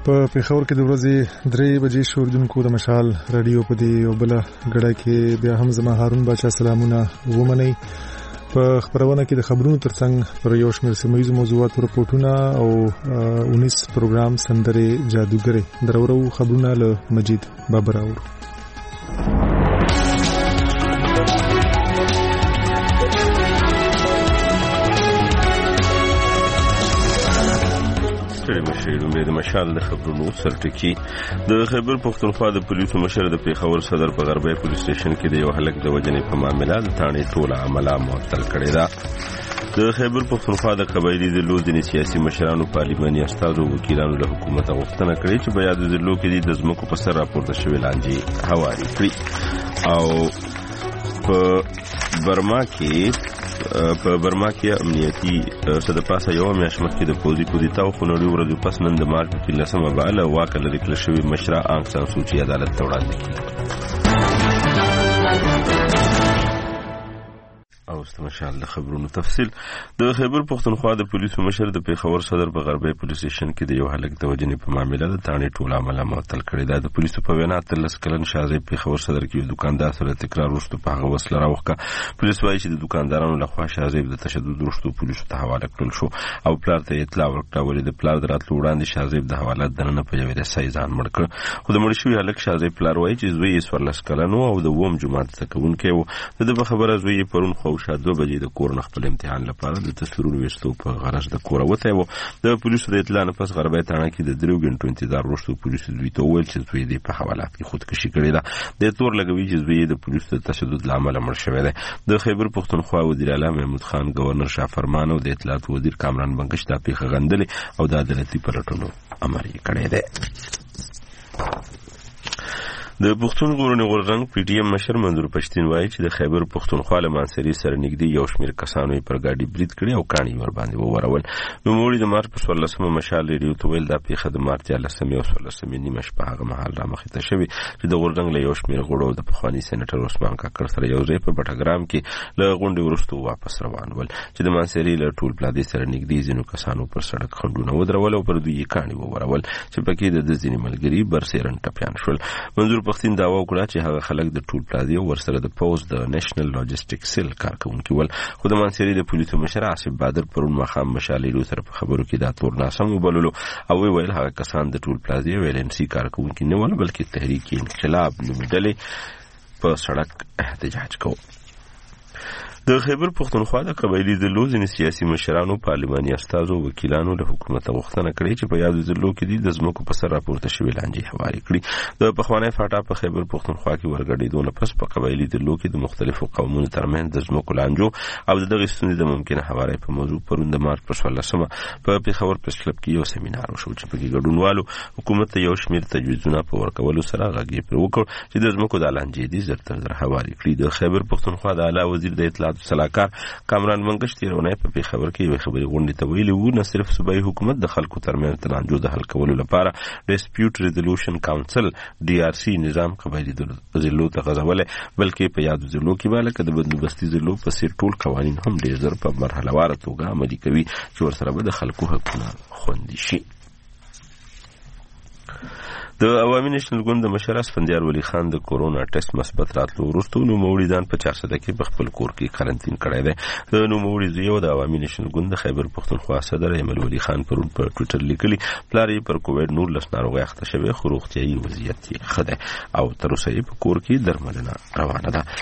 په پېښور کې د ورځې 3 بجې شوردونکو د مشال رادیو په دې او بل غړای کې بیا هم زما هارون باچا سلامونه ومني. په خبرونه کې د خبرونو ترڅنګ پر یو شمېر سیمه‌ییزو موضوعاتو رپورټونه او 19 پروګرام سندره جادوګري درورو خبرونه له مجید بابر اورو. د مشال د خبرونو سرټکی د خیبر پښتونخوا د پولیسو مشر د پیښور صدر په غربي پولیس سټیشن کې د یو هلک د وژنې په معاملې د تانې ټوله عمله معطل کړې ده. د خیبر پښتونخوا د قبایلی ضلعو ځینې سیاسي مشرانو، پارلماني استازو، وکیلانو له حکومت غوښتنه کړې چې په یادو ضلعو کې د ځمکو په سر راپورته شوې لانجې هوارې کړي. او په برما کې امنیتي صدپاسه یو میاشت مخکې د پوځي کودتا او خونړي ورځو پس نن د مارچ په 15 باندې واک لري کړل شوی مشره آنګ سان سوچي عدالت ته وړاندې کړ. او استمشال د خبرونو تفصیل د خیبر پښتونخوا د پولیسو مشر د پیښور صدر په غربي پولیس سټیشن کې د یو هلک د وژنې په معاملې د تانې ټول عمله معطل کړې ده. د پولیسو په وینا 13 کلن شاهزاده پیښور صدر کې یو دکاندار سره تکرار وروسته په هغه وسله راوخه. پولیس وايي چې د دکاندارانو لخوا شاهزاده د تشدد وروسته پولیسو ته حواله کړل شو او پلار ته اطلاع ورکړه. ولې د پلار دراتلو وړاندې شاهزاده د حوالات دننه په یوه رسۍ ځان مړ کړ. خو د مړ شوی هلک شاهزاده پلار وايي چې زوی یې 14 کلن او د ووم جماعت څخه ونکي و. د خبره زوی یې پرون خوشا 2 بجې د کور نه خپل امتحان لپاره د تصویرونو وستو په غرض د کور وته و. د پولیسو د اطلاع نه پس غربي تاڼه کې د 3 غنټو انتظار وروسته پولیسو دوی ته وویل چې دوی د په حوالات کې خودکشي کړې ده. د تور لګوي چې دوی د پولیسو د تشدد لامل مړ شوی دی. د خیبر پښتونخوا وزیر اعلی محمود خان، گورنر شاه فرمان او د اطلاعات وزیر کامران بنگش د پیښه غندلې او د عدالتي پلټونو امر یې کړی دی. د پښتون غورنی غوررنګ پی ټی ایم مشر منظور پښتین وایي چې د خیبر پښتونخوا له مانسری سره نږدې یو شمېر کسانو پر گاډي برید کړی او کاڼي ور باندې وورول. نو موړي د مارچ په 14 مشال ریډیو ته ویل دا پیښه د مارچ 13 او 14 نیمه شپه هغه مهال را مخې ته شوې چې د غوررنګ له یو شمېر غړو د پخوانی سېنیټر عثمان کاکړ سره یو ځای په بټګرام کې له غونډې وروسته واپس روان ول چې د مانسری له ټول پلادې سره نږدې ځینو کسانو پر سړک خنډونه ودرول او پر دوی کاڼي وورول چې پکې د ځینې ملګری برسېرن ټپيان شول. منظور پښتین داوا وکړه چې هغه خلک د ټول پلازي او ورسره د پوز د نېشنل لاجستیک سیل کارکونکي ول. خو د مانسری د پولیسو مشر آصف بادر پرون مخام مشالې سره په خبرو کې دا تور ناسم وبللو او ویل هغه کسان د ټول پلازي او LNC کارکونکي نه ول بلکې تحریک انقلاب نومېدلې په سړک احتجاج کوي. د خیبر پښتونخوا د قبایلی ضلعو ځینې سیاسي مشرانو، پارلماني استازو، وکیلانو له حکومت غوښتنه کړې چې په یادو ضلعو کې د ځمکو په سر راپورته شوې لانجې هوارې کړي. د پخوانی فاټا په خیبر پښتونخوا کې ورګډېدو نه پس په قبایلی ضلعو کې د مختلفو قومونو ترمنځ د ځمکو لانجو او د دغې ستونزې د ممکنه هوارۍ په موضوع پرون د مارچ په 14 په پېښور پریس کلب کې یو سیمینار وشو چې پکې ګډونوالو حکومت ته یو شمېر تجویزونه په ورکولو سره غږ یې پرې وکړ چې د ځمکو د لانجې دې زر تر زر هوارې کړي. د خیبر پښتونخوا د اعلی وزیر د اطلاعات صلاحکار کامران بنگش تیرونه په پیښور کې یو خبري غونډه ته ویلي وو نه صرف صوبایي حکومت د خلکو ترمنځ تنازع د حل کولو لپاره ډیسپیوټ ریزولوشن کاونسل DRC نظام قبایلی ضلعو ته غځولې بلکې په یادو ضلعو کې بالکه د بندوبستي ضلعو په څیر ټول قوانین هم ډېر زر په مرحله واره توګه عملي کوي چې ورسره به د خلکو حقونه خوندي شي. د عوامي نېشنل ګوند د مشر اسفندیار ولی خان د کورونا ټیسټ مثبت راتلو وروسته نوموړي ځان په 400 کې په خپل کور کې کارانتین کړی دی. د نوموړي زوی د عوامي نېشنل ګوند د خیبر پښتونخوا صدر ایمل ولی خان پرون په ټویټر لیکلي پلار یې پر کووډ 19 ناروغي اخته شوی خو روغتیايي وضعیت یې ښه دی او تر اوسه یې په کور کې درملنه روانه ده.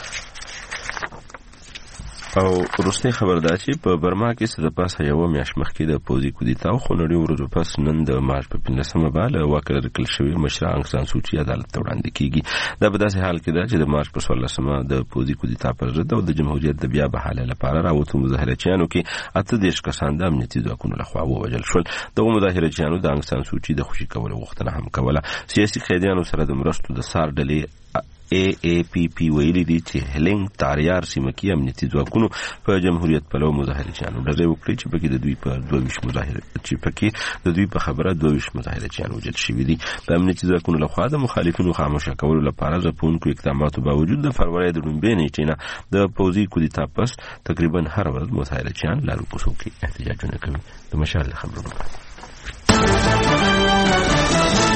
او وروستۍ خبر ده چې په برما کې څه د پاسه یو میاشت مخکې د پوځي کودتا او خونړي ورځو پس نن د مارچ په 15 باندې واک لري کړل شوی مشر آنګ سان سوچي عدالت ته وړاندې کیږي. دا په داسې حال کې ده چې د مارچ په 14 د پوځي کودتا پر ضد او د جمهوریت د بیا بحاله لپاره راوته مظاهرچیانو کې 18 کسان د امنیتي ځواکونو لخوا ووژل شول. دغه مظاهرچیانو د آنګ سان سوچي د خوشي کولو غوښتنه هم کوله. سیاسي قیدیانو سره د مرستو د سار ډلې AAPP ویلي دي چې هلنګ تاریار سیمه کې امنیتي ځواکونو په جمهوریت پلو مظاهرچیانو ډزې وکړې چې پکې د دوی په 22 خبره 22 مظاهرچیان وجل شوي دي. د امنیتي ځواکونو لخوا د مخالفینو خاموشه کولو لپاره ځپونکو اقداماتو باوجود د فروری د لومبۍ نیټې نه د پوځي کودتا پس تقریبا هر ورځ مظاهرچیان لارو کوڅو کې احتجاجونه کوي. د مشال خبرونه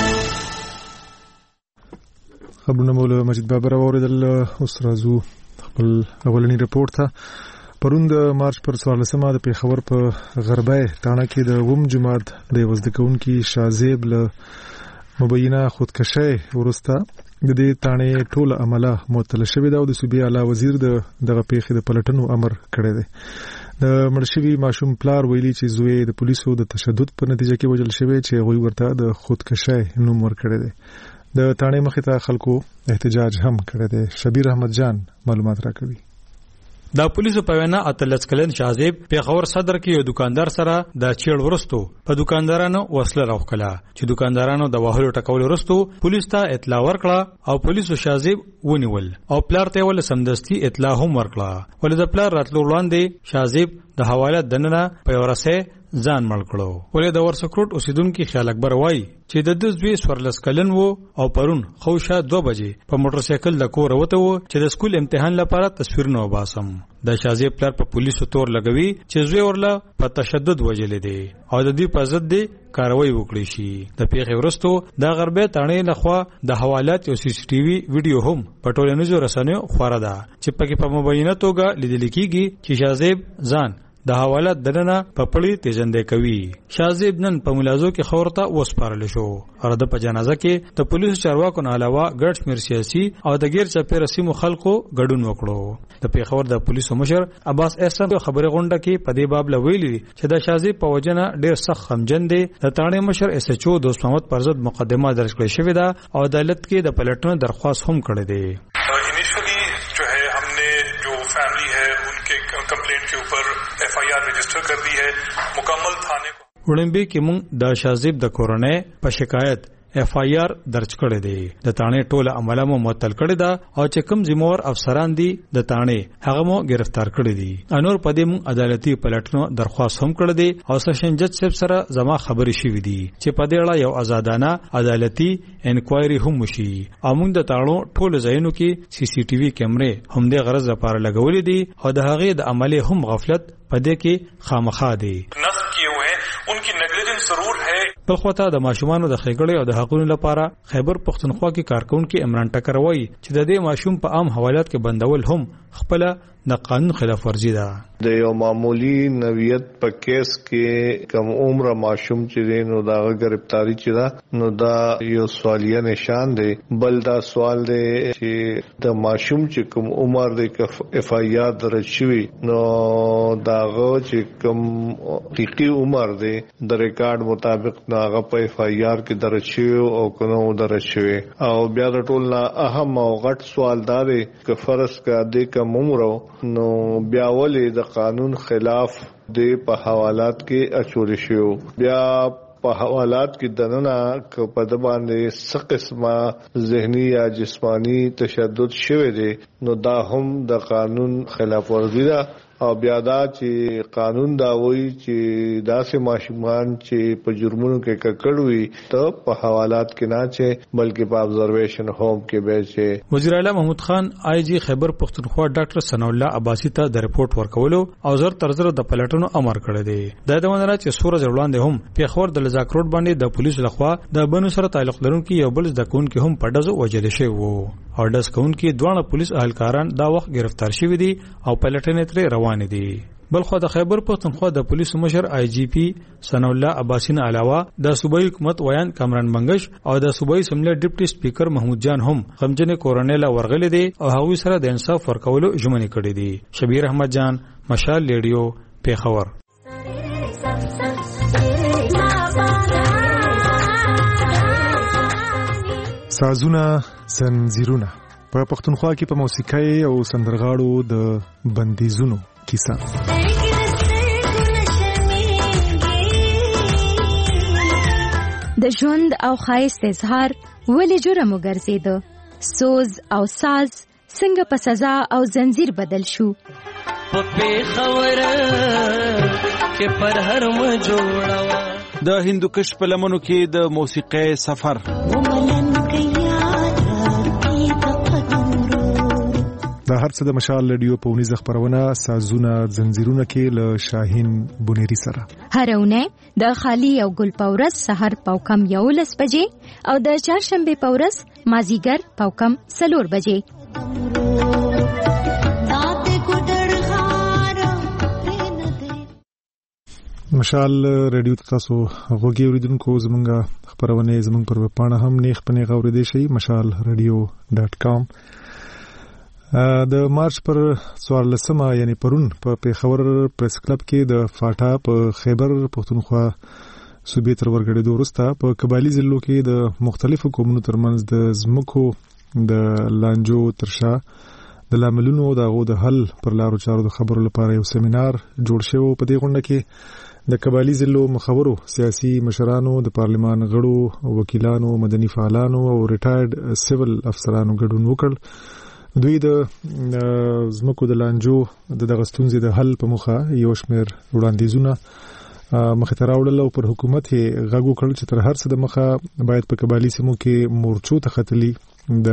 خبرونه مولا مجید بابر اوریدل. اوس راځو خپل اولنی رپورت ته. پرون د مارچ پر 14مه د پیښور په غربای تاڼه کې د وم جماعت د وزد کوونکی شازیب له مبینه خودکشي ورسته د دې تاڼې ټول عمله معطل شوې ده او د صوبې اعلی وزیر دغه پیښې د پلټنو امر کړی دی. د مړشوي ماشوم پلار ویلي چې زوی د پولیسو د تشدد په نتیجه کې وژل شوی چې هغوی ورته د خودکشي نوم ورکړی دی. د تاڼې مخې ته خلکو احتجاج هم کړی دی. شبیر احمد جان معلومات راکوي. د پولیسو په وینا اتلس کلن شازیب پیښور صدر کې یو دکاندار سره د چیړ ورستو په دکاندارانو وسله راوخله چې دکاندارانو د وهلو ټکول ورستو پولیس ته اطلاع ورکړه او پولیسو شازیب ونیول او پلار ته ول سمدستي اطلاع هم ورکړه. ولې د پلار راتلو وړاندې شازیب د حواله دننه په ورسه ځان مړ کړو. ولې د ورسکروټ اوسیدونکو خیال اکبر وای چې د دې زوی سورلس کلن وو او پرون خوشا 2 بجې په موټر سایکل د کور وته وو چې د سکول امتحان لپاره تصویرونه وباسم. د شازیب پلار په پولیسو تور لګوي چې زوی ورله په تشدد وجلې دي او د دې په ضد دي کاروي وکړي شي. د پیښې ورستو د غربي تاڼې لخوا د حوالات او سی سی ټي وي ویډیو هم په ټولنیزو رسنیو خبره ده چې پکې په مبینه توګه لیدل کیږي چې شازیب ځان د حوالات دننه په پړی تیزندې کوي. شازیب نن په ملازو کې خورته وسپارل شو او د په جنازه کې د پولیسو چارواکو نه علاوه ګډ شمیر سیاسي او د غیر چاپیره سیمو خلکو ګډون وکړو. د پیښور د پولیسو مشر عباس احسان خبره غونډه کې په دې باب لویلي چې د شازیب په وجنه ډیر سخت خمجن دي. د تاڼې مشر اس ایچ او دوست محمد پر ضد مقدمه درج کړې شوې ده او عدالت کې د پلټنې درخواست هم کړې ده. कंप्लेंट के ऊपर FIR register कर दी है मुकम्मल थाने को. وړاندې کې موږ د شازیب د کورنۍ په شکایت اف آی آر درج کړی دی. د تاڼې ټوله عمله مو معطل کړی دا او چې کوم ذمہوار افسران دي د تاڼې هغه مو گرفتار کړی دي. انور پدې موږ عدالتي پلټنو درخواست هم کړی دی او سیشن جج صاحب سره زما خبرې شوې دي چې په دې اړه یو آزادانه عدالتي انکوایري هم وشي. موږ د تاڼو ټول ځایونو کې سی سی ټي وي کیمرې هم د غرض لپاره لګولې دي او د هغې د عملي هم غفلت پدې کې خامخا دي. उनकी नेग्लिजेंस जरूर है. بل خواته د ماشومانو د ښېګړې او د حقوقو لپاره خیبر پښتونخوا کې کارکونکو عمران ټکر وایي چې د دې ماشوم په عام حوالات کې بندول هم خپل د قانون خلاف ورزي ده. د یو معمولی نویت په کیس کې کم عمر ماشوم چې نو دا گرفتاری چې دا نو دا یو سوالیه نشان دی. بل دا سوال دی چې د ماشوم چې کم عمر د اف آی آر درج شوی نو داغه چې کم حقیقي عمر دی د ریکارډ مطابق ناغه په اف آی آر کې درج شوی او کنو درج شوی او بیا د ټول نه اهم او غټ سوال دا دی چې فرض کا د کم عمر نو بیا ولې د قانون خلاف د په حوالات کې اچول شو. بیا په حوالات کې دننه په د باندې څه قسمه ذهني یا جسمانی تشدد شوه دي نو دا هم د قانون خلاف ورزي ده او بیا دا چې قانون دا وایي چې داسې ماشومان چې په جرمونو کې ککړ وي ته په حوالات کې نه چې بلکې په ابزرویشن هوم کې به چې. وزیر اعلی محمود خان آی جی خیبر پښتونخوا ډاکټر ثنا الله عباسی ته د رپورت ورکولو او زر تر زر د پلټنو امر کړی دی. د دونه چې سورج وړاندې هم پیښور د لزاک روډ باندې د پولیسو لخوا د بنو سره تعلق لرونکي یو بل ځکون کې هم په ډزو وجل شوی وو او ډز کوونکي دوه پولیس اهلکاران دا وخت گرفتار شوی دي او پلټنې تر روان دي. بلخو د خیبر پښتونخوا د پولیسو مشر آی جی پی ثنا الله عباسی نه علاوه د صوبایي حکومت ویان کامران منګش او د صوبایي سملې ډیپټي سپیکر محمود جان هم غمجن کورنیل ورغلي دي او هغوی سره د انصاف ورکولو ژمنې کړې دي. شبیر احمد جان مشال ریډیو پیښور. سازونه زنجیرونه په پښتونخوا کې په موسیقۍ او سندرغاړو د بندیزونو کیسه. د ژوند او ښایست اظهار ولې جرم وګرځیده؟ سوز او ساز څنګه په سزا او زنجیر بدل شو؟ په خبره کې پر هر م جوړوا د هندوکش په لمنو کې د موسیقۍ سفر. د هر څه د مشال رادیو په ونیزه خبرونه سازونه زنجیرونه کې له شاهین بونيري سره هرونه د خالی او ګل پورس سحر پاوکم 11 بجې او د چهارشنبه پورس مازیګر پاوکم 4 بجې. مشال رادیو تاسو غوږی اوریدونکو زمونږه خبرونه زمونږ پر پاڼه هم نیخ پنه غوړې شي mashalradio.com. د مارچ پر 14 یعنی پرون په پیښور پریس کلب کې د فاټا په خیبر پښتونخوا صوبې تر ورګړې دورسته په قبایلی ضلعو کې د مختلفو قومونو ترمنځ د زمکو د لانجو ترشا د لاملونو دغه د حل پر لارو چارو د خبرو لپاره یو سیمینار جوړ شوی. په دې غونډه کې د قبایلی ضلعو مخورو سیاسي مشرانو د پارلمان غړو وکیلانو مدني فعالانو او ریټایرډ سیول افسرانو ګډون وکړ. دوی د زمکو د لانجو د دغه ستونزې د حل په موخه یو شمېر وړاندیزونه مخې ته راوړل او پر حکومت یې غږ وکړ چې تر هر څه د مخه باید په قبایلی سیمو کې مورچو ته ختلي د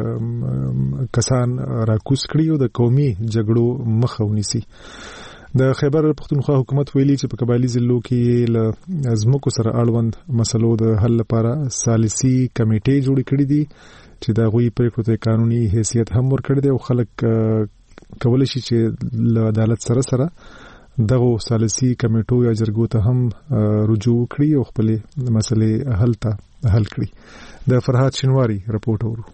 کسان راکوس کړي او د قومي جګړو مخه ونیسي. د خیبر پښتونخوا حکومت ویلي چې په قبایلی ضلعو کې له زمکو سره اړوند مسلو د حل لپاره ثالثي کمیټې جوړې کړې دي چې دا غوي پریکړو ته قانوني حیثیت هم ورکړي دي او خلک کولای شي چې له عدالت سره دغه ثالثي کمیټو یا جرګو ته هم رجوع کړي او خپل مسلې حل کړي. د فرهاد شنواری رپورټ اورو.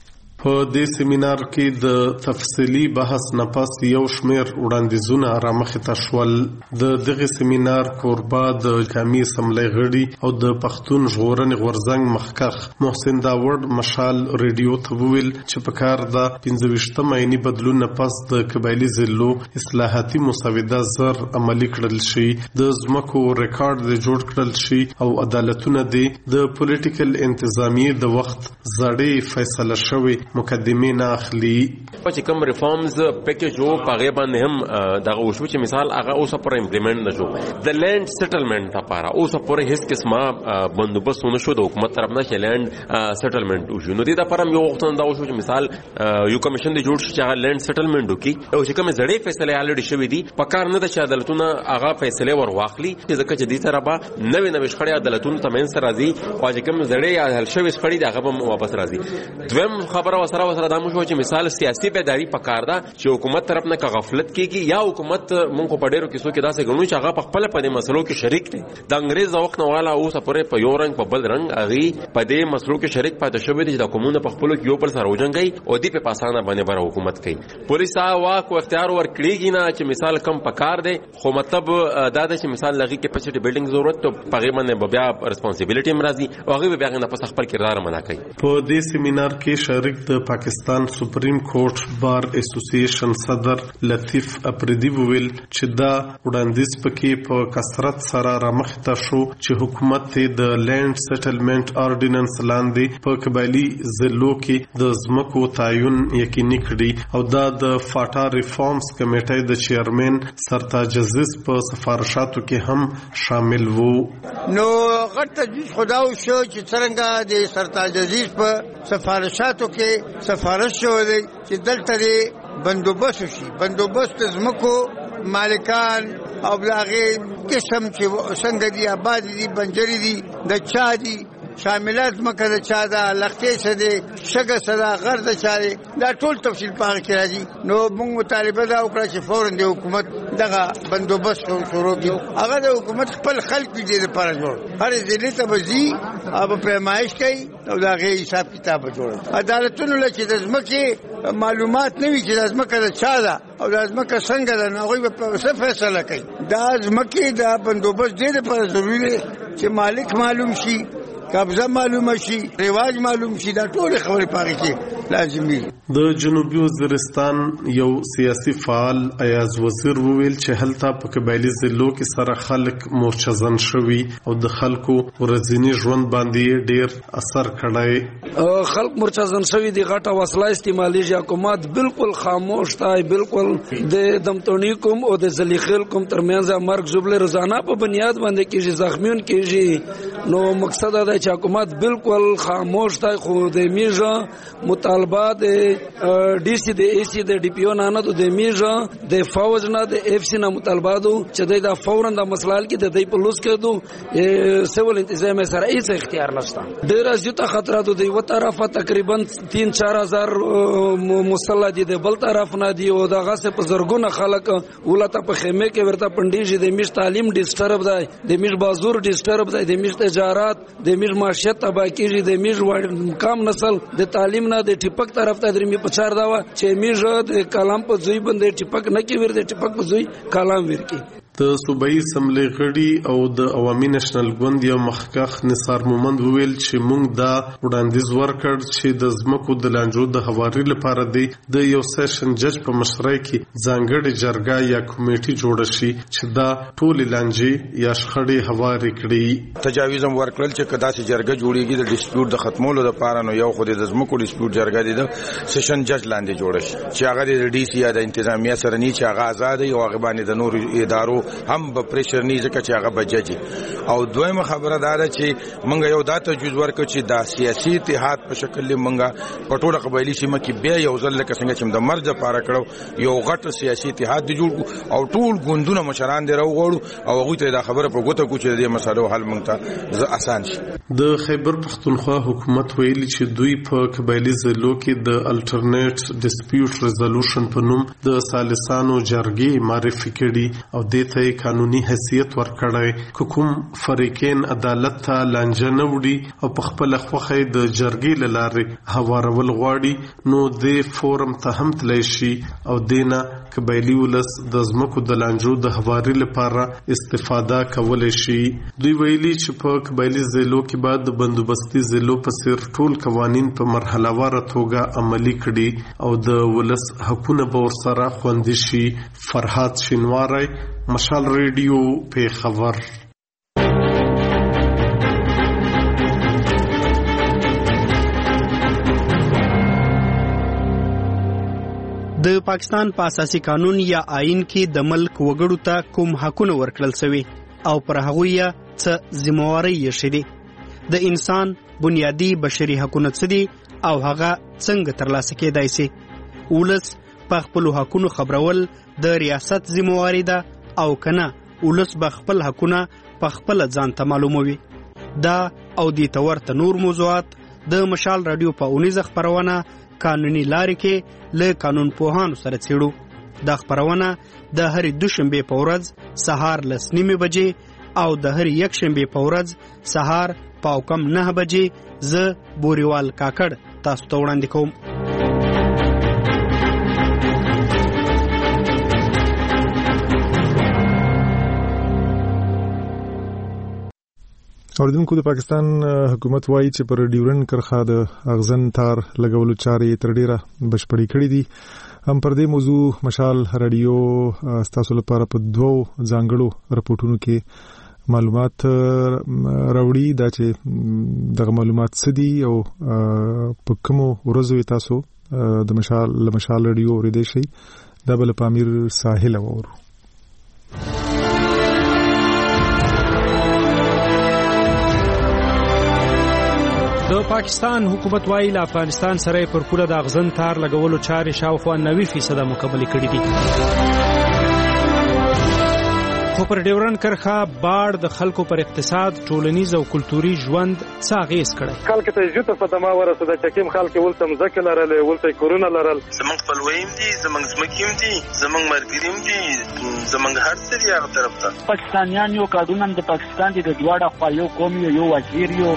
په دې سیمینار کې د تفصیلی بحث نه پس یو شمېر وړاندیزونه رامخې ته شول. د دغه سیمینار کوربه د قومي اسمبلی غړي او د پښتون ژغورنې غورځنګ مخکخ محسن داوړ مشال رادیو ته ویل چې په کار د 25 عیني بدلون نه پس د قبایلی ضلعو اصلاحاتي مسوده زر عملي کړل شي، د زمکو ریکارډ جوړ کړل شي او عدالتونه د پولیټیکل انتظامیه د وخت زړې فیصله شوی مقدمه نه اخلي. چې کوم ریفارمز پیکیج وو پاغه باندې هم دغه وشو چې مثال هغه اوسه پر امپلیمنٹ نشو. د لینډ سیټلمنٹ لپاره اوسه پر هیڅ قسمه بندوبست نشو د حکومت طرف نه چې لینډ سیټلمنٹ وشو. نو دې د پرم یو وخت دا وشو چې مثال یو کمیشن دی جوړ شي چې هغه لینډ سیټلمنٹ وکي او چې کوم زړې فیصله الریډي شوې دي په کار نه د عدالتونو هغه فیصله ور واخلي ځکه چې دې سره به نوې شخړې عدالتونو تمن سره راځي او چې کوم زړې حل شوې شخړې دغه به واپس راځي. دویم خبره وسره دا مو چې مثال سیاسي بیداری پکار ده چې حکومت طرف نه غفلت کیږي یا حکومت مونږ په ډیرو کیسو کې داسې غنو چې هغه په خپل په دې مسلو کې شریک دي. د انګريز وخت نه والا اوس پرې په یو رنګ په بل رنګ اغي په دې مسلو کې شریک پاتې شوی دي چې د کومونه په خپل کې یو پر سره وجنګي او دې په پاسانه باندې بر حکومت کوي. پولیس واک او اختیار ور کړیږي نه چې مثال کم پکار دي خو مطلب دا ده چې مثال لغي کیپاسټي بلډینګ ضرورت ته پغې باندې بیا ریسپانسیبিলিټي مرضی او هغه بیا نه په خپل کردار منا کوي. په دې سیمینار کې شریک د پاکستان سپریم کورټ بار اسوسییشن صدر لطیف افریدی ویل چې دا وړاندیز پکې په کثرت سره رامخته شو چې حکومت د لینډ سیټلمنٹ آرډیننس لاندې په قبایلی ضلعو کې د زمکو تعین یقیني کړي او دا د فاټا ریفارمز کمیټې د چیرمن سرتاج عزیز په سفارشاتو کې هم شامل وو. نو غټ تجویز خداو شو چې څنګه د سرتاج عزیز په سفارشاتو کې سفارش شو دی چې دلته بندوبست شي. بندوبست زمکو مالکان او بلاغي قسم چې څنګه دي آباد دي بنجري دي د چا دي شاملات مکه د چا دا لختې څه دي شګه صدا غرد چا دي دا ټول تفصیل پاره کې راځي. نو موږ مطالبه دا وکړه چې فورا د حکومت دغه بندوبست شروع کړي. هغه د حکومت خپل خلک دې لپاره جوړ هر ځلې ته بزي او پیمایش کوي او دا غي حساب کتاب جوړ. عدالتونو لکه د ځمکې معلومات نه وي چې د ځمکه د چا ده او د ځمکه څنګه ده نو هغه په څه فیصله کوي. دا ځمکې د بندوبست دې لپاره ضروري دی چې مالک معلوم شي، قبضه معلومه شي، رواج معلوم شي. دا ټول خبرې پاره کې لازمي. د جنوبي وزیرستان یو سیاسي فعال ایاز وزیر وویل چې هلته په قبایلی ضلعو کې سره خلک مورچزن شوي او د خلکو ورځنی ژوند باندې ډیر اثر کړی. خلک مورچزن شوي دي، غټه وسله استعمالي حکومت بالکل خاموش دی، بالکل د دمتونی کوم او د زلیخیل کوم ترمنځ مرګ زوبله روزانه په بنیاد باندې کېږي، زخمیون کېږي. نو مقصد دا چې حکومت بالکل خاموش دی خو د میژه مطالبه د ډي سي د ای سي د ډي پی او نه د میژه د فوج نه د اف سی نه مطالبه دو چې د فورن د مسلال کې د دې په لوس کېدو سیول انتظام سره هیڅ اختیار نشته. ډېر زیاته خطرات دی و طرفه تقریبا 3-4 مسلح دي د بل طرف نه دی او دغه څه په زرګونه خلک ولته په خیمه کې ورته پندېږي د میش تعلیم ډیسټرب دی د میش بازور ډیسټرب دی د میش تجارت د میش معیشت تباہ کیږي د میش کم نسل د تعلیم نه د ټیپک طرف ته درمي په چار دا چې میش د کلام په ځوی باندې ټیپک نه کی ور د ټیپک په ځوی کلام ورکی. د صوبایي اسمبلی غړي او د عوامي نېشنل ګوند یو مخکښ نثار مومند وویل چې موږ دا وړاندیز ورکړ چې د ځمکو د لانجو د هواري لپاره د یو سیشن جج په مشرۍ کې ځانګړې جرګه یا کمیټي جوړه شي چې دا ټولې لانجې یا شخړې هواري کړي. تجاویز هم ورکړل چې کدا چې جرګه جوړیږي د ډیسپیوټ د ختمولو لپاره نو یو خو د ځمکو ډیسپیوټ جرګه دی د سیشن جج لاندې جوړه شي چې هغه د ډي سي یا د انتظامیه سره نه چې هغه آزاد وي او هغه باندې د نور ادارو هم به پریشر نه ځکه چې هغه بججي. او دویمه خبره دا ده چې موږ یو دا تجویز ورکړو چې دا سیاسي اتحاد په شکل موږ په ټوله قبایلی سیمه کې بیا یو ځل لکه څنګه چې د مرج لپاره کړو یو غټ سیاسي اتحاد دی جوړ او ټول ګوندونه مشران دی راوغړو او هغه ته دا خبره په ګوته کو چې د مسالو حل موږ ته آسان شي. د خیبر پختونخوا حکومت ویلي چې دوی په قبایلی ضلعو کې د الټرنیټ ډیسپیوټ ریزولوشن په نوم د سالسانو جرګې معرفي کړي او د ته قانوني حیثیت ورکړی. کوم فریقین عدالت ته لانجه نه وړي او په خپل خوخه د جرګې لاره هوارول غواړي نو د فورم ته هم تللی شي او دینه قبایلی ولس د ځمکو د لانجو د هواري لپاره استفاده کولای شي. دوی ویلي چې په قبایلی ضلعو کې بعد د بندوبستي ضلعو په څیر ټول قوانین په مرحله واره توګه عملي کړي او د ولس حقونه به ورسره خوندي شي. فرحات شینواری، مشال ریډیو، پیښور. د پاکستان په اساسي قانون یا آئین کې د ملک وګړو ته کوم حقونه ورکړل شوي او پر هغوی څه ذمہواری یې شوي. د انسان بنیادی بشري حقونه څه دي او هغه څنګه ترلاسه کېدای شي. ولس په خپلو حقونو خبرول د ریاست ذمہواری ده او کنه ولس به خپل حقونه په خپل ځان ته معلوموي. دا او د تورته نور موضوعات د مشال رادیو په اونیزه خبرونه قانوني لارې کې له قانون پوهانو سره څېړو. دا خبرونه د هرې دوشنبې په ورځ سهار 9:30 بجې او د هرې یکشنبې په ورځ سهار 9:15 بجې زه بوریوال کاکړ تاسو ته وړاندې کوم. اوریدونکو د پاکستان حکومت وایي چې پر ډیورن کرخه د اغزن تار لګولو چارې تر ډیره بشپړې کړې دي. هم پر دې موضوع مشال رادیو تاسو لپاره په 2 ځانګړو رپورټونو کې معلومات راوړي دا چې دغه معلومات څه دي او په کومو ورځو تاسو د مشال رادیو اوریدئ شئ. دا بل پامیر ساحل اورو. د پاکستان حکومت وايي له افغانستان سره پر پوله د اغزن تار لګولو چارې شاوخوا 90% مکمل کړي دي. خو پر ډیورن کرخه باړ د خلکو پر اقتصاد، ټولنیز او کلتوري ژوند څه اغیز کړي. خلک ته جوته صدمه ورسېده چې کوم خلک ولته مزکه لرل ولته کورونه لرل. زمونږ خپلویم دي، زمونږ زمکیم دي، زمونږ مرګریم دي، زمونږ هر څه دی هغه طرف ته. پاکستانیان یو قانون د پاکستان د دواړه خوا یو قوم یو وزیر یو.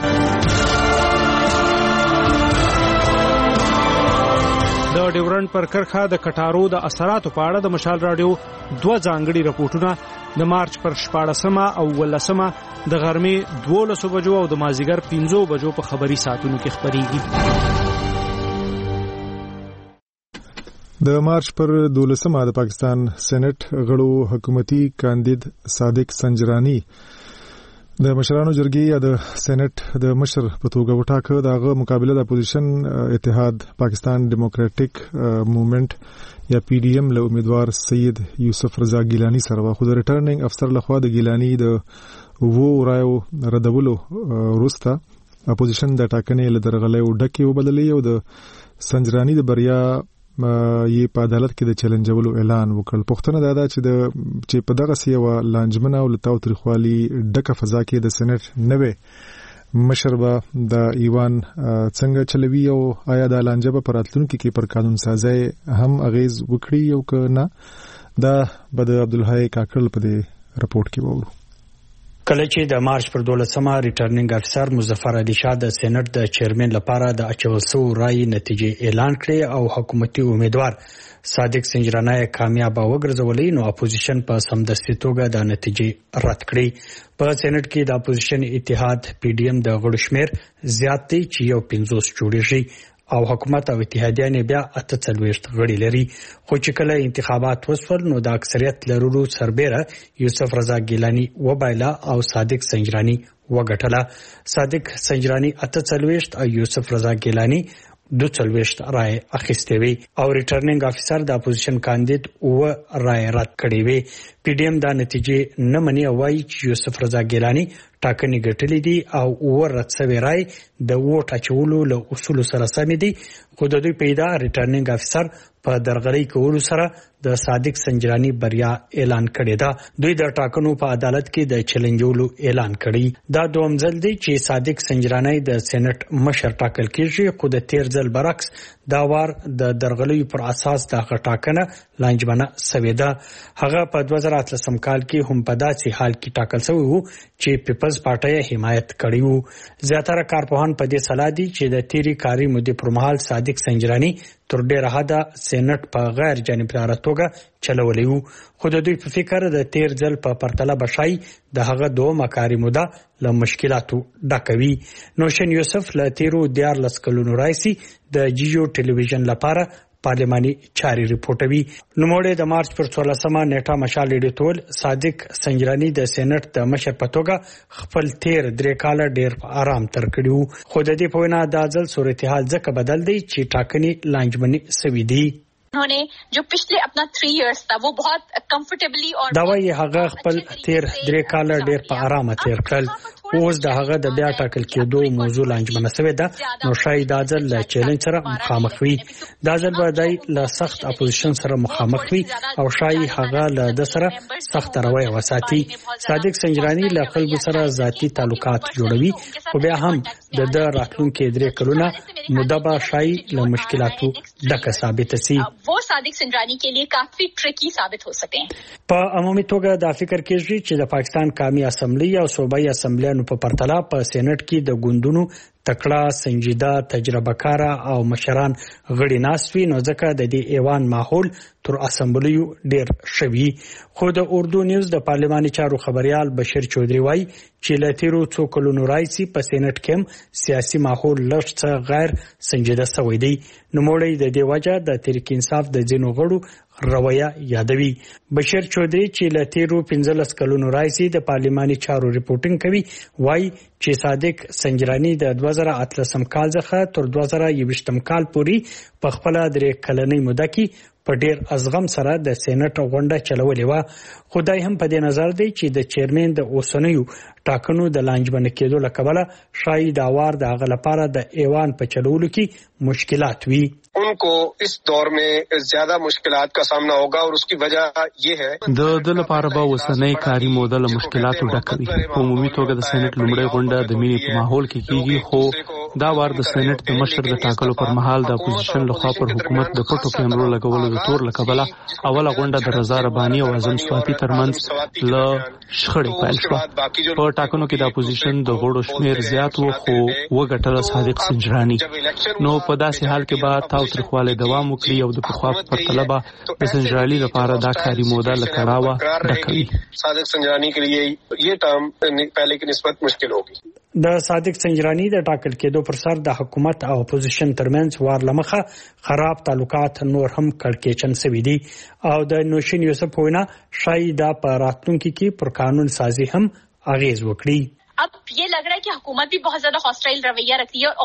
د ډیورن پر کرخه د کټارو د اثراتو په اړه د مشال رادیو 2 ځانګړي رپورټونه د مارچ پر 14 او 18 د غرمې 12 بجو او د مازیګر 15 بجو په خبري ساعتونو کې خبريږي. د مارچ پر 12 د پاکستان سېنات غړو حکومتي کاندید صادق سنجرانی د مشرانو جرګې یا د سېنات د مشر په توګه وټاکه. دغه مقابله د اپوزیشن اتحاد پاکستان ډیموکراټک موومېنټ یا پی ډی ایم له امیدوار سید یوسف رضا ګیلانی سره خو د ریټرنینګ افسر لخوا د ګیلانی د رایو ردولو وروسته اپوزیشن د ټاکنې له درغلې او ډکې وبدلې او د سنجرانی د بریا یې په عدالت کې د چیلنجولو اعلان وکړ. پوښتنه دا ده چې په دغه سیمه لانجمنه او لتاو تاریخوالي ډکه فضا کې د سېنات نوې مشربه د ایوان څنګه چلوي او آیا د لانجه په راتلونکو کې پر قانون سازي هم اغیز وکړي او کنه دا بد عبدالحی کاکړ په دې رپورت کې وورو. کله چې د مارچ پر 12مه ریټرنینګ افسر مظفر علي شاه د سېنات د چیرمن لپاره د اچول سو رای نتیجې اعلان کړې او حکومتي امیدوار صادق سنجرانی کامیاب وګرځولې، نو اپوزیشن په سمدستي توګه د نتیجې رد کړې. په سېنات کې د اپوزیشن اتحاد پی ډی ایم د غړو شمیر زیات دی چې یو 50 جوړیږي او حکومت او اتحادیان بیا 48 غړي لري. خو چې کله انتخابات وسول نو د اکثریت لرلو سربېره یوسف رضا ګیلانی وبایلا او صادق سنجرانی وګټله. صادق سنجرانی 48 او یوسف رضا ګیلانی 42 رای اخیستې وي او ریټرنینګ افسر د اپوزیشن کاندید او رای رد کړې وي. پی ډی ایم دا نتیجې نه مني او وايي چې یوسف رضا ګیلانی ټاکنې ګټلې دي او او رد شوی رای د ووټ اچولو له اصول سره سم دي. خو د دوی پیدا ریټرنینګ افسر په درغلي کولو سره د صادق سنجرانی بریا اعلان کړی دا. دوی د ټاکنو په عدالت کې د چیلنجولو اعلان کړی. دا دوم ځل دی چې صادق سنجرانی د سېنات مشر ټاکل کیږي، خو د تیر ځل برعکس دا وار د درغلي پر اساس د ټاکنه لانجمنه سوي ده. هغه په 2013 کال کې هم په داسې حال کې ټاکل شوی وو چې پیپلز پارټي حمایت کړی وو. زیاتره کارپوهان په دې سلا دي چې د تیری کاری مودې پر مهال صادق سنجرانی تر ډیره حده سېنات په غیر جانبدار توګه چلولې وو. خو د دوی په فکر د تیر ځل په پرتله بشای د هغه دوه مکاري موده له مشکلاتو ډکوي. نوشن یوسف له تیرو 14 کلونو راځي د جیو ټلویزیون لپاره پارلماني چاري ریپورټوي. نوموړی د مارچ پر 14مه نیټه مشال ایډیټول صادق سنجرانی د سېنات د مشر په توګه خپل تیر 3 کال ډیر آرام تر کړیو. خو د دې په وینا د ځل صورتحال ځکه بدل دی چې ټاکنې لانجمنی سوي دي. उन्होंने जो पिछले अपना 3 इयर्स था वो बहुत कंफर्टेबली और دا وايي هغه خپل تیر 3 کال ډیر په آرامه تیر کړل. اوس د هغه د بیا ټاکل کېدو موضوع لانجمنه سوي ده، نو شاید دا ځل له چیلنج سره مخامخ وي. دا ځل به دای له سخت اپوزیشن سره مخامخ وي او شاید هغه له د سره سخت رویه وساتي. صادق سنجرانی له خلکو سره ذاتی تعلقات جوړوي، خو بیا هم د راتلونکو 3 کلونو مدبا شاید له مشکلاتو ډکه ثابت سي. वो सादिक संजरानी के लिए काफी ट्रिकी साबित हो सके. په عمومي توګه دا فکر کېږي چې د پاکستان قومي اسمبلی او صوبایي اسمبلیانو په پرتله په سېنات کې د ګوندونو تکړه، سنجیده، تجربه کاره او مشران غړي ناست وي، نو ځکه د دې ایوان ماحول تر اسمبلیو ډیر شوی. خو د اردو نیوز د پارلماني چارو خبريال بشیر چودري وایي چې له تیرو څو کلونو راځي په سېنات کې سیاسي ماحول لږ څه غیر سنجیده شوی دی. نوموړی د دې وجه د تحریک انصاف د ځینو غړو رویه یادوي. بشیر چودري چې له تیرو 15 کلونو راځي د پارلماني چارو ریپورټینګ کوي، وایي چې صادق سنجرانی د 2018 کال څخه تر 2020 کال پورې په خپل 3 کلنۍ موده کې په ډیر ازغم سره د سېنات غونډه چلولې و. خدای هم په دې نظر دی چې د چیرمن د اوسنیو ټاکنو د لانجمنه کېدو لکبله شاید اوار د هغه لپاره د ایوان په چلولو کې مشکلات وي. उनको इस दौर में ज्यादा मुश्किलात का सामना होगा और उसकी वजह ये है د لپاره به وسنۍ کاری موده له مشکلاتو ډکوي. عمومي توګه د سېنات لومړی غونډه د مینې په ماحول کې کیږي، خو دا وار د سېنات د مشر د ټاکلو پر مهال د اپوزیشن لخوا پر حکومت د پټو کیمرو لګولو د تور لکبله اوله غونډه د رضا رباني او اعظم صفاپي ترمنځ له شخړې پیل شوه. په ټاکنو کې د اپوزیشن د غړو شمیر زیات و، خو وګټل صادق سنجرانی. نو په داسې حال کې به تاوتریخوالی دوام وکړي او د پخوا په پرتله به د سنجرانی لپاره دا کاري موده له کړاوه ډکوي. صادق سنجرانی के लिए ये टर्म पहले की निस्बत मुश्किल होगी. د صادق سنجرانی د ټاکل کېدو پر سر د حکومت او اپوزیشن ترمنځ وار لمخه خراب تعلقات نور هم کړکېچن شوي دي او د نوشین یوسف وینا شاید دا په راتلونکي کې پر قانون سازي هم اغیز وکړي. अब ये लग रहा है कि हुकूमत भी बहुत ज्यादा हॉस्टाइल रवैया रखती है और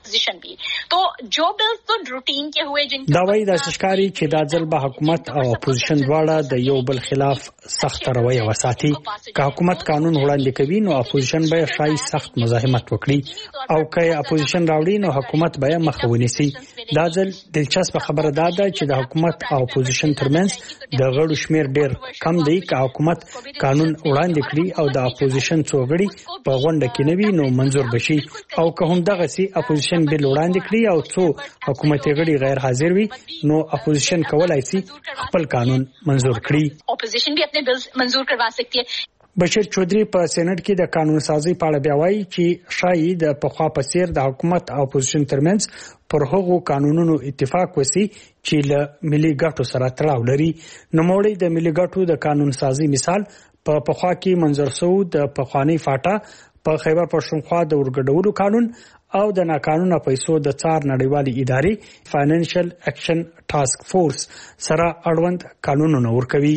अपोजिशन भी। तो जो बिल्स तो रूटीन के हुए जिन دا وایي د شکاري چې دا ځل به حکومت او اپوزیشن دواړه د یو بل خلاف سخت رویه وساتي. که حکومت قانون وړاندې کوي نو اپوزیشن به شای سخت مزاحمت وکړي او که اپوزیشن راوړي نو حکومت به مخه ونیسي. دا ځل دلچسپ خبره ده چې د حکومت او اپوزیشن ترمنځ د غړو شمیر ډیر کم دی. که حکومت قانون وړاندې کړي او د اپوزیشن څو غړي په غونډه کې نه وي نو منظور بشي، او که هم دغه سي اپوزیشن بیل وړاندې کړي او څو حکومتي غړي غیر حاضر وي نو اپوزیشن کولای شي خپل قانون منظور کړي. اپوزیشن بھی اپنے بلز منظور کروا سکتی ہے. بشیر چودھری په سېنات کې د قانون سازي په اړه بیا وایي چې شایي د پخوا په څیر د حکومت او اپوزیشن ترمنځ پر هغو قانونونو اتفاق وسی چې له ملي ګټو سره تړاو لري. نوموړی د ملي ګټو د قانون سازي مثال په پخوا کې منظور شو د پخوانی فاټا په خیبر پښتونخوا د ورګډولو قانون او د ناقانونه پیسو د څار نړیوالې ادارې فاینانشل اکشن ټاسک فورس سره اړوند قانونونه ورکوي.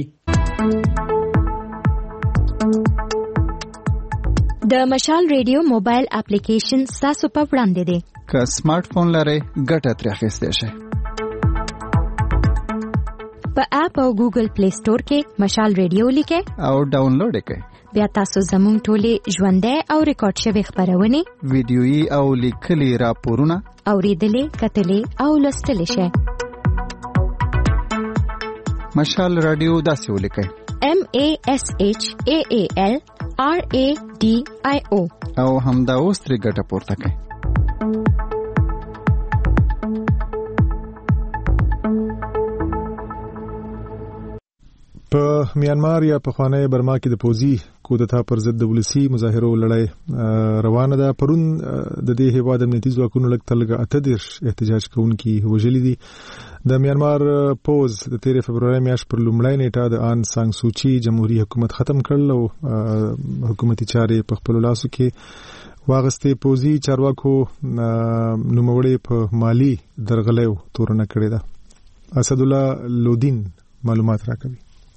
د مشال ریډیو موبایل اپلیکیشن تاسو په وړاندې دی. که سمارټ فون لرئ ګټه ترې اخیستی شئ. په اپ او ګوګل پلی سٹور کې مشال ریډیو لیکئ او ډاونلوډ یې کړئ. بیا تاسو زموږ ټولې ژوندۍ او ریکارډ شوې خبرونه، ویډیويي او لیکلي راپورونه اوریدلې، کتلې او لوستلې شئ. مشال رادیو داسې ولیکئ: MASHAALRADIO او همدا اوس ترې ګټه پورته کړئ. په میانمار یا پخوانی برما کې د پوځي کودتا پر ضد د ولسی مظاهرو لړۍ روانه ده. پرون د دې هیواد امنیتي ځواکونو لږ تر لږه 38 احتجاج کوونکي وژلي دي. د میانمار پوز د 13 فبرवरी میاشت پر لومړۍ نیټه د آن سان سوچي جمهوریت حکومت ختم کړل او حکومتي چارې په خپل لاسو کې واغستې. پوځي چارواکو نوموړي په مالی درغلیو تورنه کړې ده. اسد الله لودین معلومات راکوي.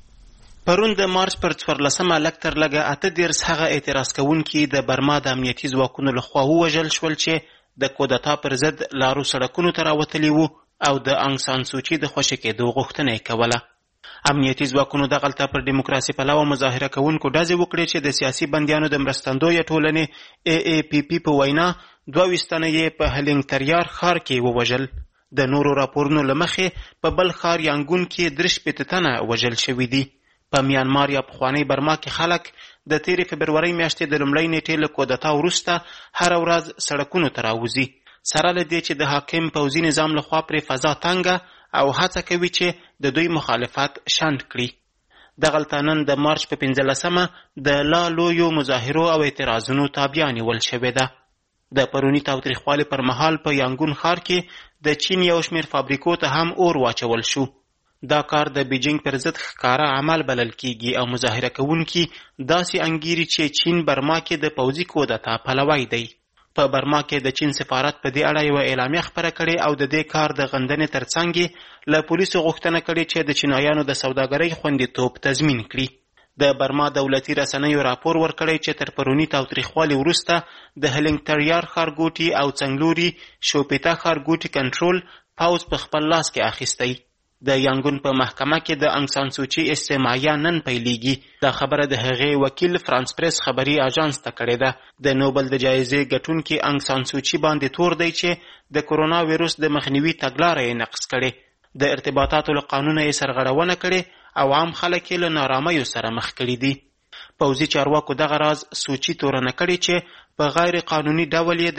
پرون د مارچ پر 14 لک تر لګه 38 هغه اعتراض کوونکي د برما د امنیتي ځواکونو لخوا ووژل شول چې د کودتا پر ضد لارو سړکونو ته راوتلي وو او د انګ سان سوچي د خوشي کېدو غوښتنه یې کوله. امنیتي ځواکونو دغلته پر دیموکراسي پلوه مظاهره کوونکو ډزې وکړې چې د سیاسي بندیانو د مرستندویه ټولنې AAPP په وینا 22 تنه یې په هلینګ تریار ښار کې ووژل. د نورو راپورونو له مخې په بل ښار یانګون کې 3 تنه وژل شوي دي. په میانمار یا پخوانی برما کې خلک د 13 فبرवरी میاشتې د لومړۍ نیټې له کودتا وروسته هر ورځ سړکونو ته راوځي، سره له دې چې د حاکم پوځي نظام لخوا پرې فضا تنګه او هڅه کوي چې د دوی مخالفت شنډ کړي. دغلته نن د مارچ په 15مه د لا لویو مظاهرو او اعتراضونو تابعه نیول شوې ده. د پرونی تاوتریخوالي پر مهال په یانګون ښار کې د چین یو شمېر فابریکو ته هم اور واچول شو. دا کار د بیجینګ پر ضد ښکاره عمل بلل کیږي او مظاهره کوونکي داسې انګیري چې چین برما کې د پوځي کودتا پلوی دی. په برما کې د چین سفارت په دې اړه یو اعلامیه خپره کړې او د دې کار د غندنې ترڅنګ له پولیسو غوښتنه کړې چې د چینایانو د سوداګرۍ خوندیتوب تضمین کړي. د برما دولتي رسنیو راپور ورکړی چې تر پرونی تاوتریخوالي وروسته د هلینګ تریار ښارګوټي او څنګلوري شوپیتا ښارګوټي کنټرول پوځ په خپل لاس کې اخیستی. د یانګون په محکمه کې د انګ سان سوچي استماعیه نن پیلېږي. دا خبره د هغې وکیل فرانس پریس خبري اژانس ته کړې ده. د نوبل د جایزې ګټونکي انګ سان سوچي باندې تور دی چې د کرونا ویروس د مخنیوي تګلاره یې نقض کړې، د ارتباطاتو له قانونه یې سرغړونه کړې او عام خلک یې له نارامیو سره مخ کړي دي. پوځي چارواکو دغه راز سوچي تورنه کړې چې په غیر قانوني ډول یې د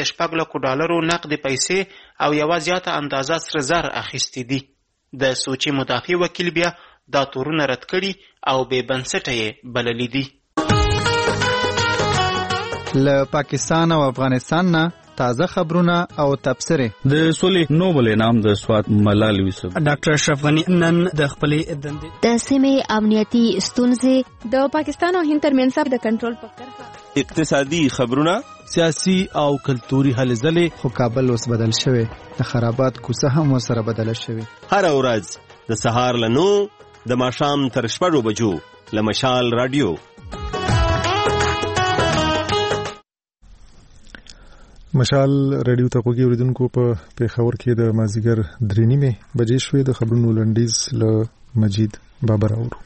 $6 نقد پیسې او یوه زیاته اندازه سره زر اخیستي دي. د سوچي مدافع وکیل بیا دا تورونه رد کړي او بې بنسټه یې بللي دي. له پاکستان او افغانستان نه تازه خبرونه او تبصره. د سولې نوبل انعام د سواد ملال یوسف ډاکټر اشرف غنی نن د خپلې دندې د سیمې امنیتي ستونزې د پاکستان او هند ترمنځ د کنټرول په کرښه، اقتصادي خبرونه، سیاسي او کلتوري هلې ځلې. خو کابل اوس بدل شوی، د خرابات کوڅه هم ورسره بدله شوې. هر ورځ د سهار له 9 د ماښام تر 6 بجو له مشال رادیو. مشال رادیو ته کوګي اوریدونکو په پیښور کې د مازیګر 3:30 بجې شوې د خبرونو لنډیز له مجید بابر اورو.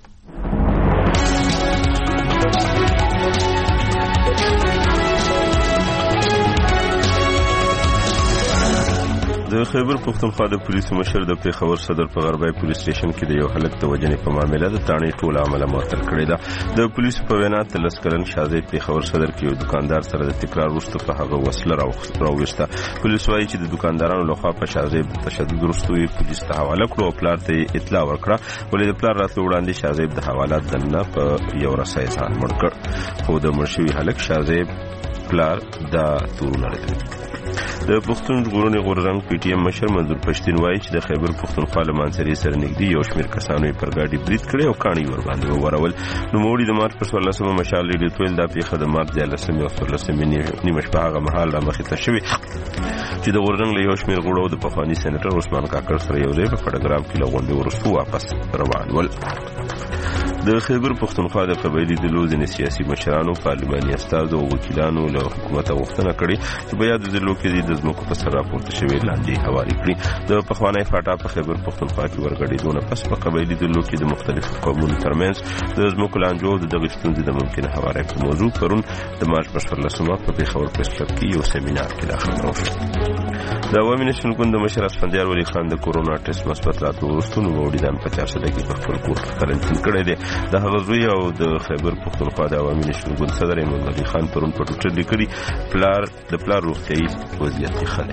د خیبر پښتونخوا د پولیسو مشر د پیښور صدر په غربي پولیس سټیشن کې د یو هلک د وژنې په معاملې د تانې ټول عمله معطل کړې ده. د پولیسو په وینا تلس کلن شازي پیښور صدر کې یو دکاندار سره د تکرار وروسته په هغه وسله راوښته. پولیس وايي چې د دکاندارانو لخوا په شازي تشدد وروسته پولیس ته حواله کړو او پلار ته اطلاع ورکړه، ولې د پلار راتلو وړاندې شازي د حوالات دنه په یو رسای ځان مړ کړ، خو د مرشوي هلک شازي پلار دا تورونه لري. د پښتون ژغورنې غوررنګ پی ټی ایم مشر منظور پښتین وایي چې د خیبر پښتونخوا له مانسري سره نږدې یو شمېر کسانو یې پر ګاډي برید کړی او کاڼي ورباندې وورول. نوموړي د مارچ پر 14 مشال ریډیو ټویل دا پیښه د مارچ 14 او 14 نیمه شپه هغه مهال رامخې ته شوې چې د غوررنګ له یو شمېر غړو د پخواني سېنیټر عثمان کاکړ سره یو ځای په فډګرام کې له غونډې وروسته واپس روان ول. د خیبر پښتونخوا د قبایلي ډلو ځینې سیاسي مشرانو، پارلماني استازو او وکیلانو له حکومته غوښتنه کړې چې په یادو ضلعو کې د ځمکو په سر راپورته شوې لاندې هوارې کړي. د پخوانی فاټا په خیبر پښتونخوا کې ورګډېدو نه پس په قبایلي ډلو کې د مختلفو قومونو ترمنځ د ځمکو لانجو او د دغې ستونزې د ممکنه هوارۍ په موضوع پرون د مارچ په 14 په پېښور پریس کلب کې یو سیمینار کې دا خبره وشوه. د عوامي نېشنل ګوند د مشر اسفندیار ولی خان د کورونا ټیسټ مثبت راتلو وروسته نوموړي ځان په 400 کې په خپل کور کې قرنطین کړی دی. د هغه زوی او د خیبر پښتونخوا د عوامي نېشنل ګوند صدر ایمان علي خان پرون په ټویټر لیکلي د پلار روغتیایي وضعیت ښه دی.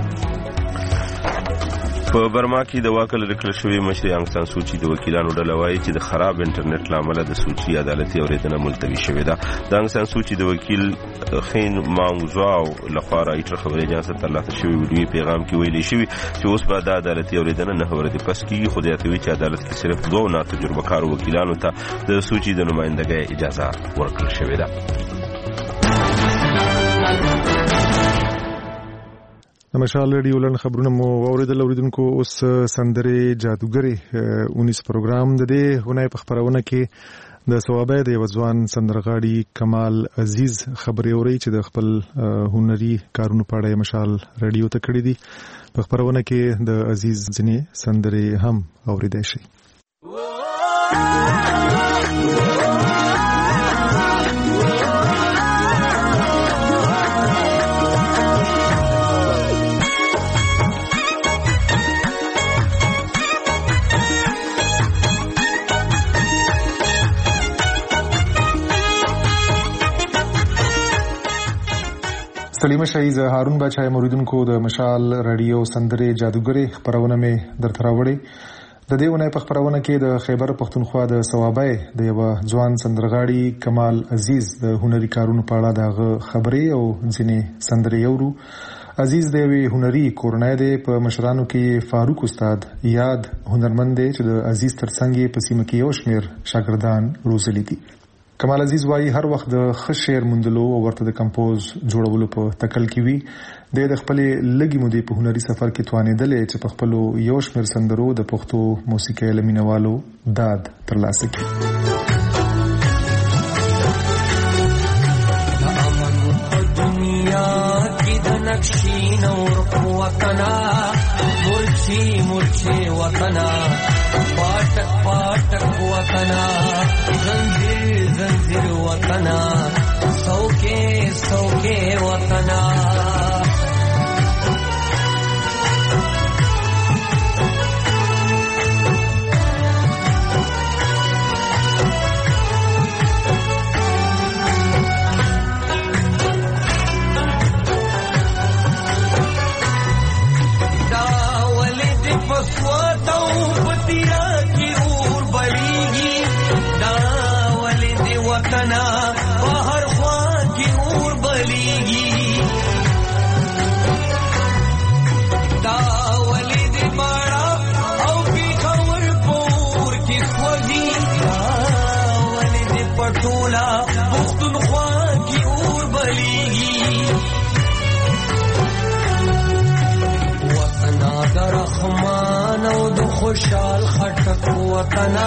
په برما کې د واک لرې کړل شوې مشر انګ سان سوچي د وکیلانو ډله وایي چې د خراب انټرنیټ له امله د سوچي عدالتي اورېدنه ملتوي شوې ده. د انګ سان سوچي د وکیل خین مانګزاو لخوا رایټر خبري اجازه ترلاسه شوې ویډیوي پیغام کې ویلي شوی چې اوس به د عدالتي اورېدنه نه ورته پس کیږي، خو زیاتوي چې عدالت کې صرف 2 ناتجربه کار وکیلانو ته د سوچي د نمائندګۍ اجازه ورکړل شوې ده. د مشال ریډیو لن خبرونه مو اوریدل اوریدونکو. اوس سندرې جادوګرې 19 پروګرام د دې ونه په خبرونه کې د ثوابه د یو ځوان سندرغاړي کمال عزیز خبرې اوري چې د خپل هنري کارونو په اړه مشال ریډیو ته کړې دي. په خبرونه کې د عزیز ځنې سندرې هم اوریدای شي. سلیمه شهید هارون بچای موریدونکو د مشال رادیو سندرې جادوګرې خبرونه مې درته راوړې. د دې ونې په خبرونه کې د خیبر پښتونخوا د ثوابه د یو ځوان سندرغاړي کمال عزیز د هنري کارونو په اړه د خبرې او ځینې سندرې اورو. عزیز د یوې هنري کورنۍ دی. په مشرانو کې فاروق استاد یاد هنرمند دی چې د عزیز ترڅنګ په سیمه کې یو شمېر شاګردان روزلي دي. کمال عزیز وايي هر وخت د ښه شعر موندلو او ورته د کمپوز جوړولو په تکل کې وي. د خپل لګي مودې په هنري سفر کې توانېدلې چې په خپل یو شمېر سندرو د پښتو موسیقۍ لمینوالو داد ترلاسه کړي. دنیا کې د نقشین اور وطنا مرچی وطنا پاټک وطنا زنجیر وطنا سوکے وطنا وطنا بہر خواہ کی اور بلیگی داولی دی بڑا او کی خور پور کی سوزی داولی دی پٹولا پختونخوا کی اور بلیگی وطنا در رحمان او د خوشحال خټک وطنا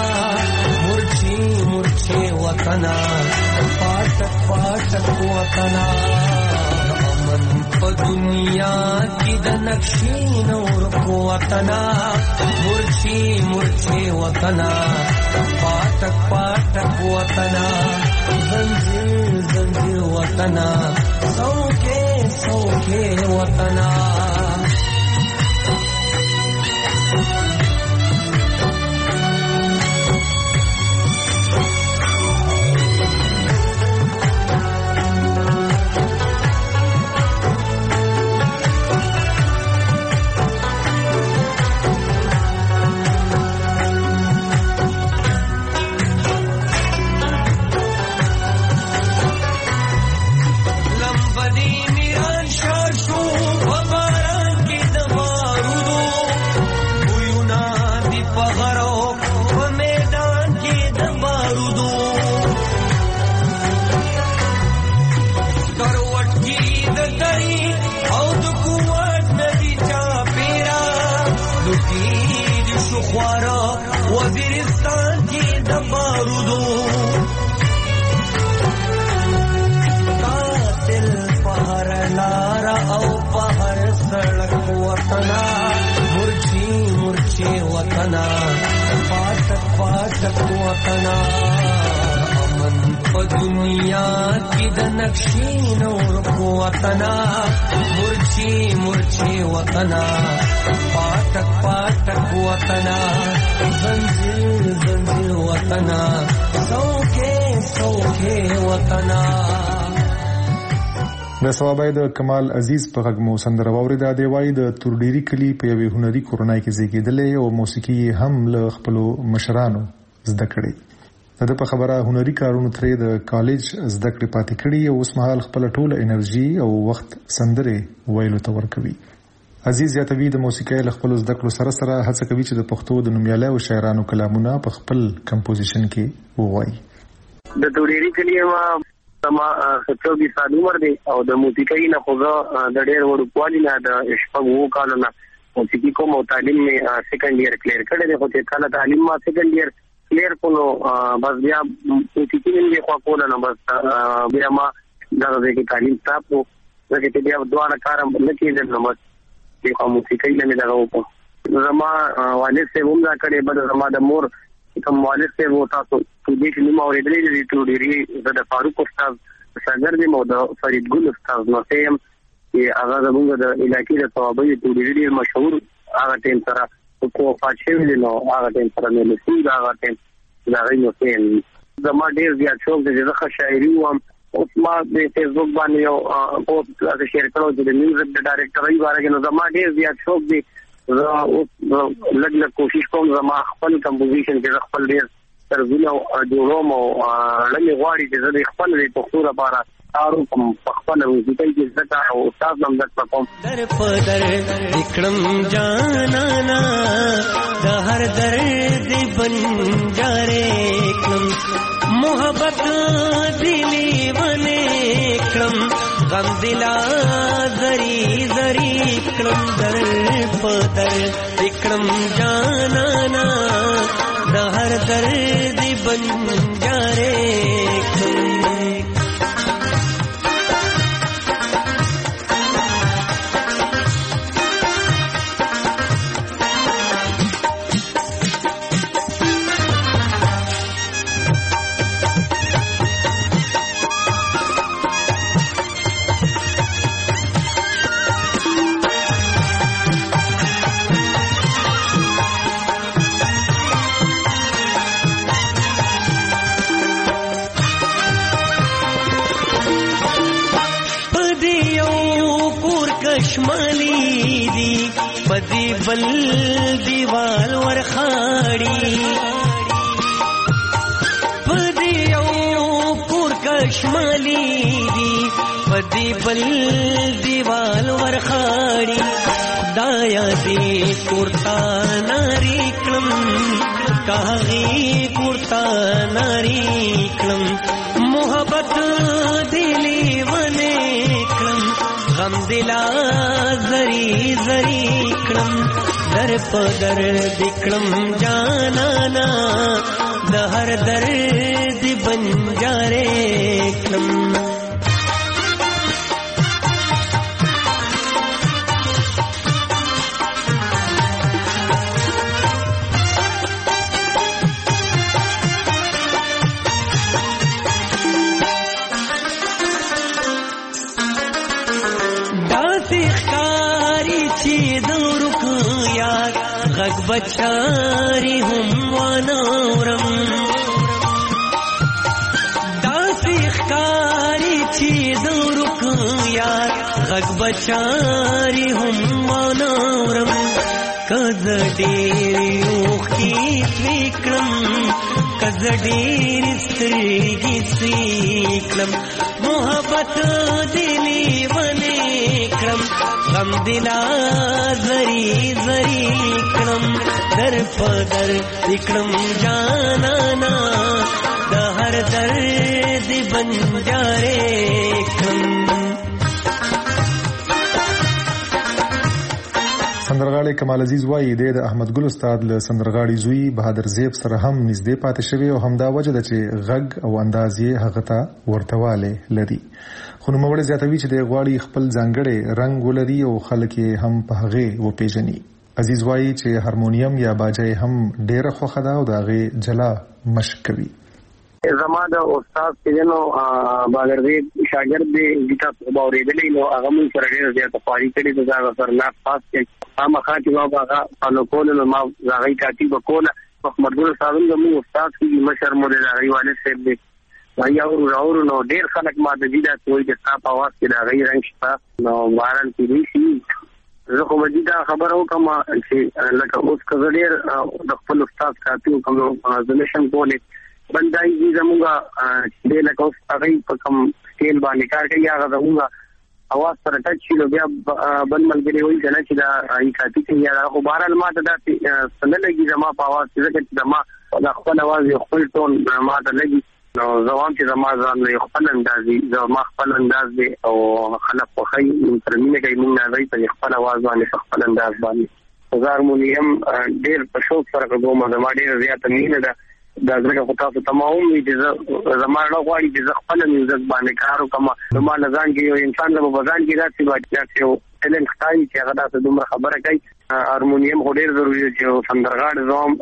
مرچی وطنا پاٹک وطنا امن په دنیا کې د نقشې نور کو وطنا مرچی مرچی وطنا پاتک پاتک وطنا زنجیر زنجیر وطنا سوکے سوکے وطنا وزیرستان کی د بارودو قاتل پهر لارا او پهر سړک وطنا مرچی مرچی وطنا پاتک پاتک وطنا امن په دنیا کی د نقشې نور کو وطنا مرچی مرچی وطنا پاتک پاتک وطنا زنجیر زنجیر وطنا سوکے سوکے وطنا. د ثوابای د کمال عزیز په غږ مو سندره واوریده. دی وایي د تورډيري کلی په یوې هنري کورنۍ کې زیږېدلی او موسیقي هم له خپلو مشرانو زده کړې. د په خبره هنري کارونو ترې د کالج زده کړې پاتې کړي او اوس مهال خپل ټوله انرژي او وخت سندره ویلو ته ورکوي. عزیز یاتوی د موسیقۍ له خپل زده کړو سره سره هڅه کوي چې د پښتو د نومیالیو شاعرانو کلامونه په خپل کمپوزیشن کې ووایي. د تورډيري کلی ما سما 24 سال عمر دی او د موسیقۍ نه خو د ډېر وړو کوالي نه د شپږو کالو نه موسیقي کوم او تعلیم می سیکنډ ایئر کلیر کړی دی. خو چې کله تعلیم ما سیکنډ ایئر کلیر کولو بس بیا موسیقي نه خو کوله نه بس بیا ما دغه کې تعلیم تاسو چې بیا دواړه کار نه کېدل نو بس په موسیقۍ نه دغه وکړو. زما والد سے هم دا کړي بل زما د مور کوم والد سے وو تاسو په دې کې نو اوریدلې دي تورډيري د فاروق استاد شاګرد مو د فرید ګل استاد نو سیم چې هغه زموږ د علاقې د ثوابي تورډيري مشهور هغه ټیم سره کو پاتې دي نو هغه ټیم سره مې لسی دا هغه ټیم دا غوښنه سیم زما ډیر زیات شوق دي چې شاعري وم اوس ما د فیسبوک باندې یو پوسټ شیر کړو چې د میوزیک د ډایرکټرۍ باره کې نو زما ډیر زیات شوق دي. لږ لږ کوشش کوم زما خپل کمپوزیشن کې خپل ډیر ترجمه او جوړوم او لږ غواړي چې زه خپل د پښتو لپاره کارو کوم خپل موسیقۍ کې زده او استاد نم زده کوم. در په در وکړم جانانا د هر درد بنجارې کړم محبت دلی ونه کړم غم دلا زری زری کړم در په در وکړم جانانا د هر درد بنجارې کړم. شمالی دی بدی بل دیوال ورخاڑی بدی او پور کشمالی دی بدی بل دیوال ورخاڑی دایا دی پورتا ناری کلم کاغی پورتا ناری کلم محبت دلی ونے کلم غم دلا زری زری کړم در په در دکړم جانانا د هر درد بنجارې کړم. غږ بچاري هم وانورم داسې ښکاري چې د ورک یار غږ بچاري هم وانورم که زه ډېرې اوښکې توی کړم که زه ډېرې سترګې سوی کړم محبت دې لیونی کړم غم دې لا زری زری کړم در په در دې کړم جانانا د هر درد بنجارې کړم. سندرغاړی کمال عزیز وایي د احمد ګل استاد له سندرغاړي زوی بهادر زیب سره هم نږدې پاتې شوی او همدا وجه ده چې غږ او انداز یې هغه ته ورتهوالی لري. خو نوموړی زیاتوي چې د غواړي خپل ځانګړی رنګ ولري او خلک یې هم په هغې وپېژني. عزیز وایي چې هارمونیم یا باجه یې هم ډېره خوښه ده او د هغې جلا مشق کوي. زما د استاد پیژنو باغردی شاګرد دی چې تاسو باورېدلې نو هغه مون سره ډېر زیات خواري کړې ده دا سره نه پاس کې هغه چې ما هغه فالو کول نو ما هغه کاتي وکول محمد ګل صاحب زمو استاد کی مشر مو دی هغه والد صاحب دی وایي او نو ډېر خلک ما د دې د کوئی د تاسو आवाज کې دا غي رنګ شپه نو وارن کې دي شي زه خو مجید خبر او کوم چې لکه اوس کزړیر د خپل استاد کاتي کوم زمشن کولې بندای دې زموږه چې له کوم هغه په کوم سکیل باندې کار کوي هغه زموږه اواز سره ټچ شي بیا بل ملګری وایي چې دا ای کاتي کې یا خو بهرال ما ته دا څنګه لګي زما په اواز چې زما خپل اواز یو خپل ټون ما ته لګي نو زوام چې زما ځان له خپل اندازي زما خپل انداز دی او خلک په خی ترمینه کوي موږ نه وایي په خپل اواز باندې خپل انداز باندې هارمونیم ډېر په شوق سره کوم زما ډېر زیات مینه ده دا ځکه خو تاسو تمام دي چې زما نه غواړي چې خپل میوزیک باندې کار وکم نو ما نه ځان کې یو انسان له بازار کې راځي چې یو ټیلنټ ښکاري چې هغه تاسو دومره خبره کوي هارمونیم خو ډېر ضروري دی چې سندرغاړ زوم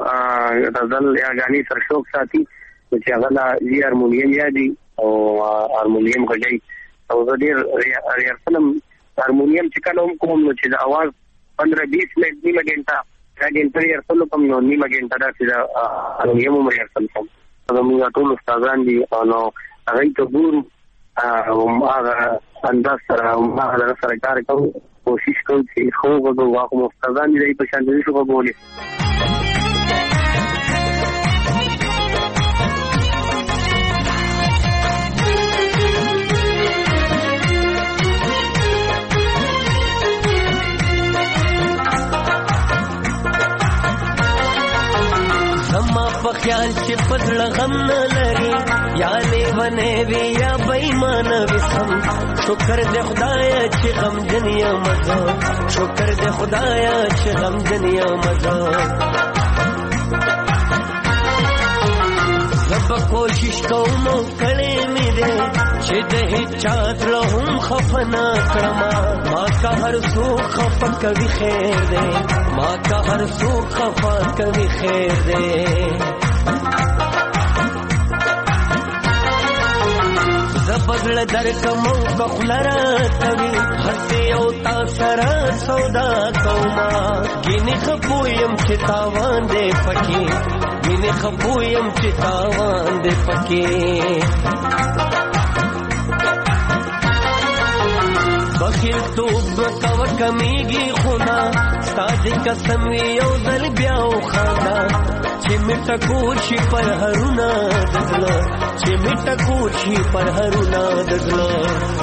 غزل یا غاني سره شوق ساتي چې هغه لا هارمونیم یادي او هارمونیم غږی او زه ډېر ریاض هارمونیم چې کله کوم نو چې د اواز 15-20 منټ نیمه ګنټه ګنټه یې ارسل کوم نو نیمه ګنټه دا چې هارمونیم مې ارسل کوم زموږ ټول استادان دي نو هغه ته ګورم او هغه انداز سره هغه سره کار کوم کوشش کوم چې خو هغه استادان دي په شان دي شو کولی. په خیال چې پزړه غم نه لري یا لیونی وي یا بېمانه وي سم شکر دې خدایه چې غم دنیا مزه شکر دې خدایه چې غم دنیا مزه زب کوشش کوم کړې مې دې چې د هیچا زړه هم خفه نه کړم ما که هر څوک خفه کوي خیر دی ما که هر څوک خفه کوي خیر دی زبدل در کمو کخلرا کوي هسي او تا سره سودا کوما ګینه خپویم چې تاوان دې پکې ګینه خپویم چې تاوان دې پکې بخیل توب کو کمیږي خونا ستاسو قسم یو ځل بیا وخانا چې میټه کوشي پر هرونا دزلا چې میټه کوشي پر هرونا دزلا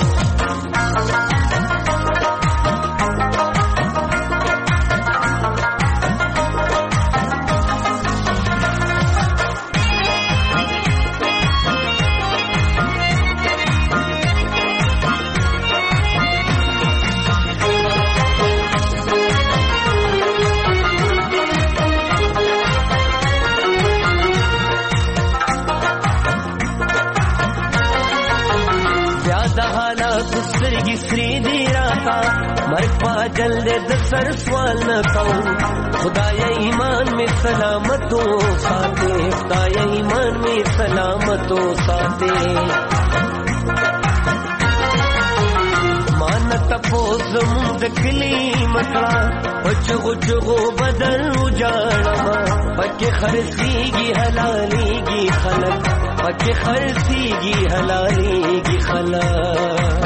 مرگ پا جلد دسر سوال نہ کہوں خدایا ایمان میں سلامتوں ساتے خدایا ایمان میں سلامتوں ساتے مانت تپوس زمون د کلی مکړه بچغو چغو بدل وجاړما پکې خرسيږي حلاليږي خلک پکې خرسيږي حلاليږي خلک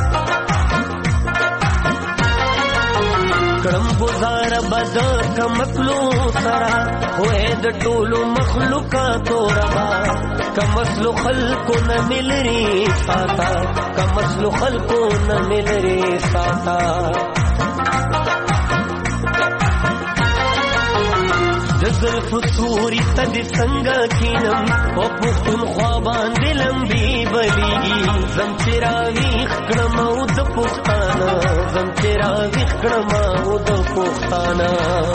کړم گزار بد کمسلو سرا وې د ټولو مخلوقاتو ربا کمسلو خلقو نه ملري ساتا کمسلو خلقو نه ملري ساتا جزل فسوری تد څنګه کینم او پختون خوا باندې لمبي بلیږي زم چراوي کړم او د پښتانه زم چراوي کړم او د پښتانه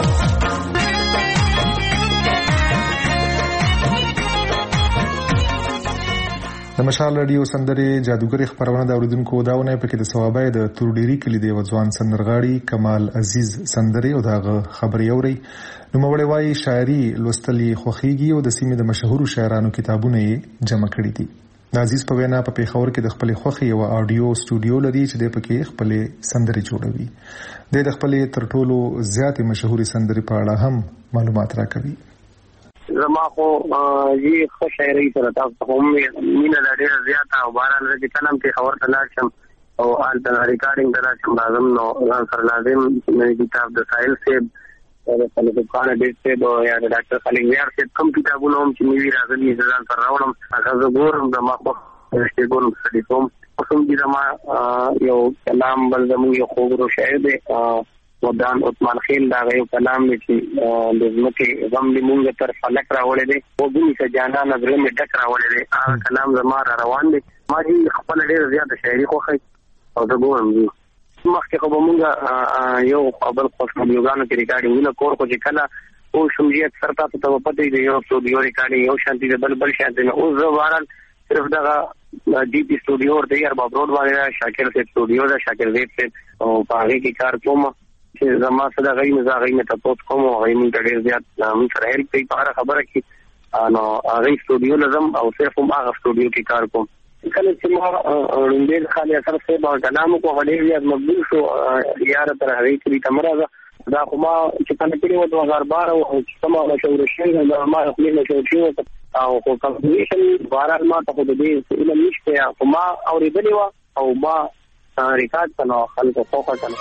د مشال رادیو سندري جادوګری خبرونه د اوریدونکو داونه پکې د ثوابای د تورډيري کلی دی وځوان سندرغاړي کمال عزیز سندري او دغه خبري اوري نو مولوی وايي شاعري لوستلي خوخيږي او د سیمې د مشهورو شاعرانو کتابونه یې جمع کړي دي د عزیز په وینا په پیښور کې د خپل خوخي او اډیو سټوډیو لري چې د پکې خپل سندري جوړوي د خپل تر ټولو زیاتې مشهوري سندري په اړه هم معلومات راکوي زما خو یي خو شاعري سره تاسو هم مینه ډېره زیاته او باران راځي کلم کې خبر تلل شم او آل د ریکارډینګ دراشم لازم نو سره لازم مې کتاب د سایل سیب او د خلک په اړه ډېر څه او یا د ډاکټر خلیل ویار سیب کوم کتابونه هم چې مې راغلي ځان سره راوړم هغه زه ګورم د ما په څه ګورم څه کوم کوم دي زما یو کلام بل زموږ یو خوږ شاعر دی ودان عثمان خیل دا یو کلام چې د زمکه غم دې مونږ تر فلک راوړې دي او دې چې جانا نظر مې ډک راوړې دي هغه کلام زما روان دي ما دې خپل ډېر زیات شاعري خوښي او دا ګورم دي مخکې خو مونږ یو خپل خوشمنیوګانو کې ریکارډینګونه کور کو چې کله او شمجیت سرتا ته پته دی یو سټوډیو ریکارډینګ یو شانتي بل شانتي نه او زوارن صرف دا ډي پی سټوډیو ورته یار بابروډ باندې شاکر سے سټوډیو دا شاکر زید سے او پاره کې کار کوم چې زما سره غي مزاغي مې تاسو کوم او غي مې ډېر زیات مې سره هیلپ کوي په اړه خبره کې نو هغه سټوډیو لازم او صرف هغه سټوډیو کې کار کوم کله چې ما وړاندې خالي اثر څه به کلام کو غړي یاد مقبول شو یار تر هغه کې تمرازه دا کومه چې کله کې و 2012 او چې کومه مشهور شي دا ما خپل مشهور شي او کو کمپیوټر بارال ما ته د دې علم نشته او ما اوریدلی و او ما ریکارډ کړو خلکو فوکس کړو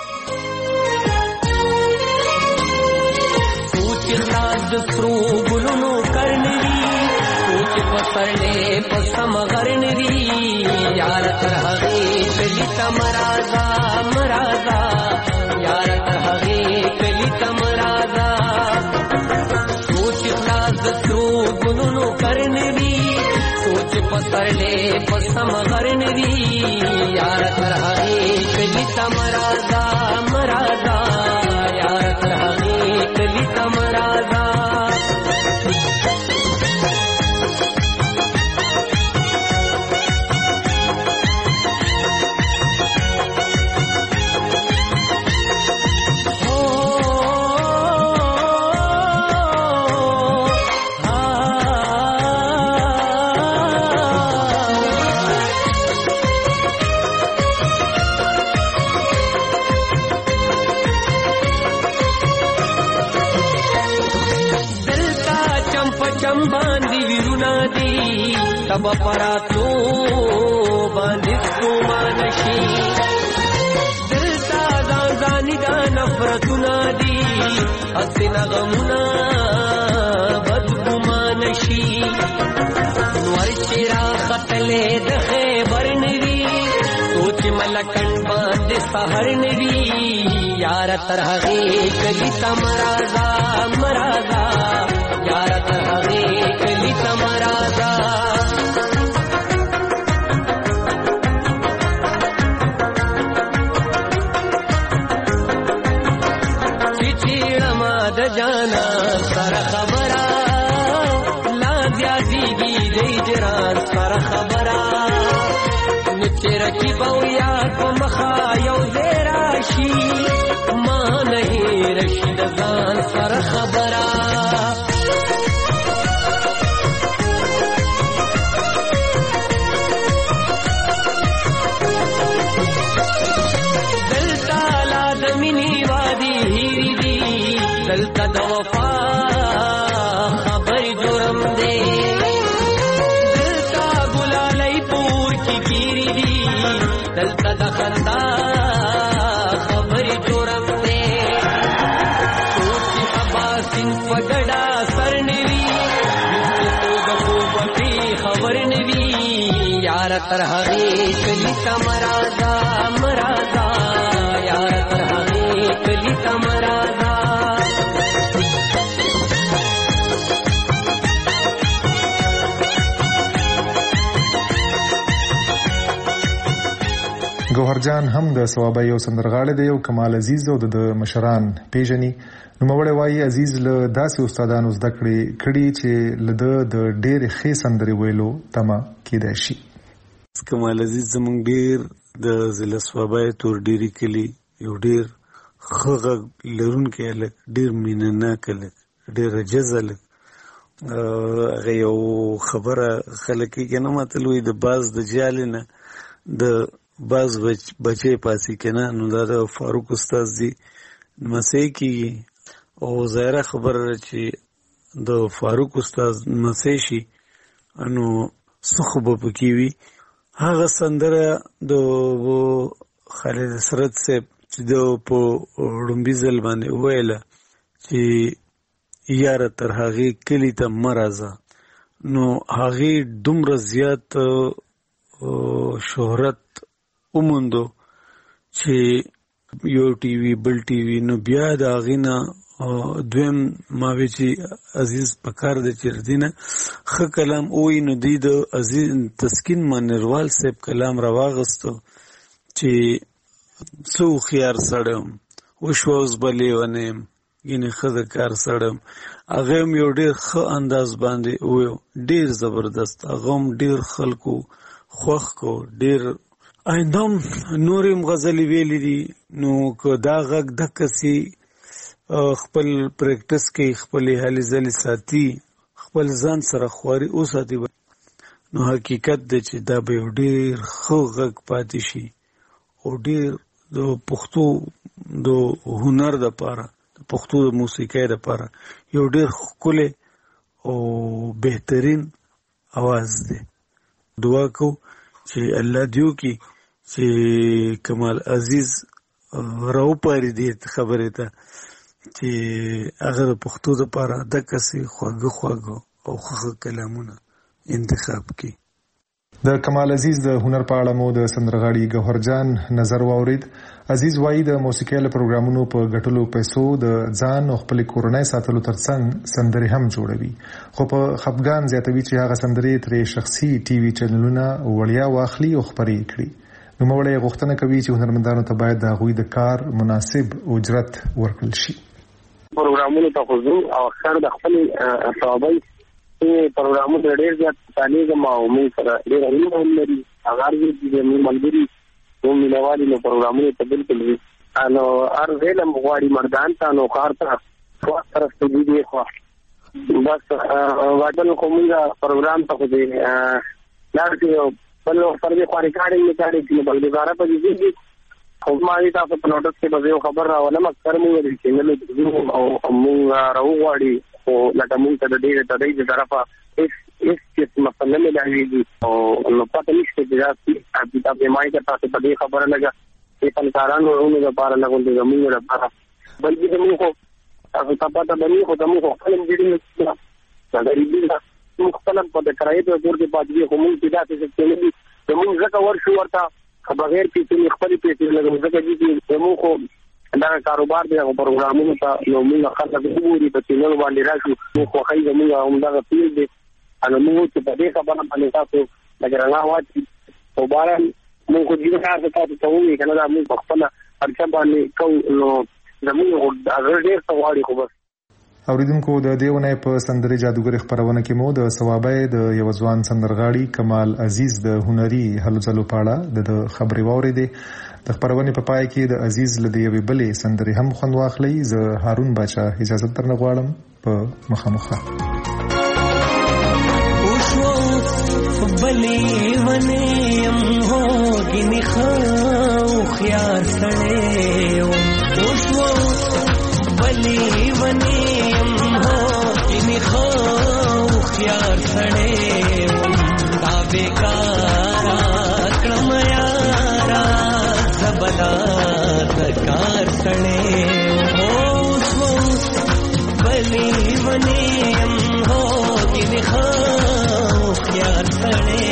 خلاص سرو ګلونو کرنوي سوچ پسړلې پسم غرنوي یار تر هغه کلی تمرازا مرازا یار تر هغه کلی تمرازا سوچ خلاص سرو ګلونو کرنوي سوچ پسړلې پسم غرنوي یار تر هغه کلی تمرازا مرازا یار تر هغه کلی تمرازا تب پراتو باندې کومانشي دلتا ځانځاني دا نفرتونه دي حسنا غمونه بدګمانشي نور شیرا خطلې د خیبر نوي سوچ ملکن باندې سحر نوي یار تر هغه کلی تمرازا مرازا یار تر هغه کلی تمرازا جانا سر خبره لا زیادیږي د جران سر خبره نچر کی بویا کو مخا یو زراشی ما نه رشید ځان سر خبره دل وفا خبر جرم دے دلتا گلالی پور کی گیری دی دلتا دخلتا خبر جرم دے سوچی حباسن پگڑا سر نوی تو بٹی خبر نوی یار ترہی کلی تمرادا مرادا یار ترہی کلی تمرادا ګوهرجان هم د ثوابه یو سندرغاړی دی او کمال عزیز او د مشران پیژني. نوموړی وایي عزیز له داسې استادانو زده کړي چې له د ډېرې ښې سندرې ویلو تمه کیدای شي. کمال عزیز زموږ ډېر د ضلع ثوابه تورډیري کلي یو ډېر ښه غږ لرونکی هلک، ډېر مینهناک هلک، ډېر عجز هلک. هغه یو خبره خلک یې که نه متل وایي د باز د جالې نه د باز بچی پاسی کنه، نو دا د فاروق استاد دی مسیح کیږي او ظاهره خبره چې د فاروق استاد مسیح شي نو څه به پکې وي. هغه سندره د خالد سرت صاحب چې د په ړومبي ځل باندې وویله چې یاره تر هغې کلي ته مه راځه، نو هغې دومره زیات شهرت وموندو چې یو ټي وي بل ټي وي، نو بیا د هغې نه دویم ماوی چې عزیز پکار دی چې ردینه ښه کلام ووایي، نو دوی د عزیز تسکین منیروال صاحب کلام راواغستو چې څه هوښیار سړی یم، وشوه اوس به لیونی یم، ګینې ښه د کار سړی یم. هغه هم یو ډېر ښه انداز باندې وویو، ډېر زبردست. هغه هم ډېر خلکو خوښ کو، ډېر آینده هم نورې هم غزلې ویلې دي. نو که دا غږ دقسې خپل پریکټس کوي، خپلې هلې ځلې ساتي، خپل ځان سره خواري وساتي، نو حقیقت دی چې دا به یو ډېر ښه غږ پاتې شي او ډېر د پښتو د هنر دپاره، د پښتو د موسیقۍ دپاره یو ډېر ښکلی او بهترین اواز دی. دعا کو چې الله دیو کی چې کمال عزیز راوپاري دې خبرې ته چې هغه د پښتو دپاره دقسې خواږه او ښه کلامونه انتخاب کړي. د کمال عزیز د هنر په اړه مو د سندرغاړي ګوهرجان نظر واورید. عزیز وایي د موسیقۍ له پروګرامونو په ګټلو پیسو د ځان او خپلې کورنۍ ساتلو ترڅنګ سندرې هم جوړوي، خو په خپګان زیاتوي چې هغه سندرې ترې شخصي ټي وي چینلونه وړیا واخلي او خپرې کړي. نوموړی غوښتنه کوي چې هنرمندانو ته باید د هغوی د کار مناسب اجرت ورکړل شي. پروګرامونو ته خو ځو او اکثر د خپلې ثوابۍ پروګرامونو ډېر زیات تعلیږم او موږ سره ډېر اړینه هم لري. هغه ارزي چې موږ ملګري نو مینوالي نو پروګرامونو ته بالکل وي نو هر ویله غواړي مردان ته نو کار ته خواست طرف ته دي خو بس واټن کومه پروګرام ته خو دې لارې بل پر دې خاري کاري چې بلګارا په دې خو ما دې تاسو په نوټس کې به خبر راولم اکثر موږ دې چینل او موږ راوغواړي او لکه موږ ته د دې طرفه اس مسله مې لایږي او نو پته نشته چې تاسو په مای کې تاسو په دې خبره لګا چې فنکارانو ورونو لپاره لګول دي زموږ لپاره بلکې موږ خو تاسو ته پته باندې خو موږ خپل دې نه دا غریبي موږ خپل په کرایې په ور کې باندې خو موږ دې تاسو ته نه موږ ځکه ورشو ورته بغیر پیسې خپل پیسې لګو ځکه چې موږ خو دا کاروبار دی او پروګرامونو ته نو موږ خلک وګوري په چینل باندې راشو خو خای زموږ هم دا پیل دی ان موږ چې په دې خبره باندې تاسو لګرا واچي او باران موږ دې کار تاسو ته وایي کنه دا موږ خپل ارچا باندې کو نو زموږ هغه ډېر سوالي خو بس. اوریدونکو د دیونه په سندري جادوګر خبرونه کې مو د ثوابه د یو ځوان سندرغاړي کمال عزیز د هنري هلو ځلو پاړه د خبري واورېدې. د خبرونه په پای کې د عزیز لدی یوې بلې سندري هم خوند واخلي. زه هارون باچا اجازه ترنه غواړم په مخامخه بلی ونیم هو گینی خو خیار سړیو اوشو بلی ونیم سړې دا بیکارا کړم یارا زبلا د کار سړې اوس بلی ونیم هو کې خو خيار سړې